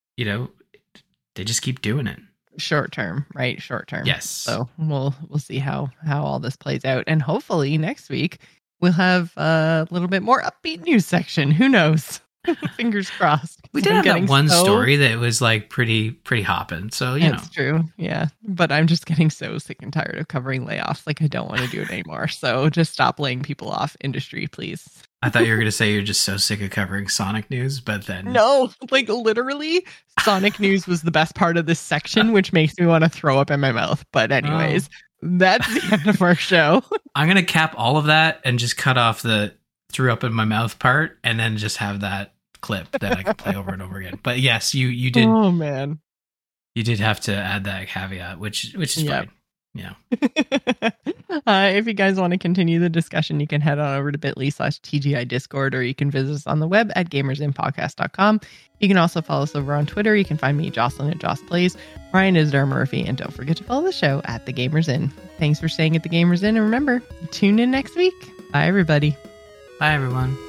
they just keep doing it. Short term, right? Short term. Yes. So we'll see how all this plays out, and hopefully next week we'll have a little bit more upbeat news section. Who knows? Fingers crossed. We did have that one story that was like pretty hopping. So, you know. It's true. Yeah. But I'm just getting so sick and tired of covering layoffs. Like, I don't want to do it anymore. So just stop laying people off, industry, please. I thought you were going to say you're just so sick of covering Sonic news, but then... No, like literally, Sonic news was the best part of this section, which makes me want to throw up in my mouth. But anyways, that's the end of our show. I'm going to cap all of that and just cut off the threw up in my mouth part and then just have that clip that I can play over and over again. But yes, you did. Oh man, you did have to add that caveat, which is fine. Yeah. If you guys want to continue the discussion, you can head on over to bit.ly/TGI Discord, or you can visit us on the web at gamersinpodcast.com. You can also follow us over on Twitter. You can find me, Jocelyn, at Joss Plays. Ryan is Dar Murphy, and don't forget to follow the show at The Gamers Inn. Thanks for staying at The Gamers Inn, and remember, tune in next week. Bye, everybody. Bye, everyone.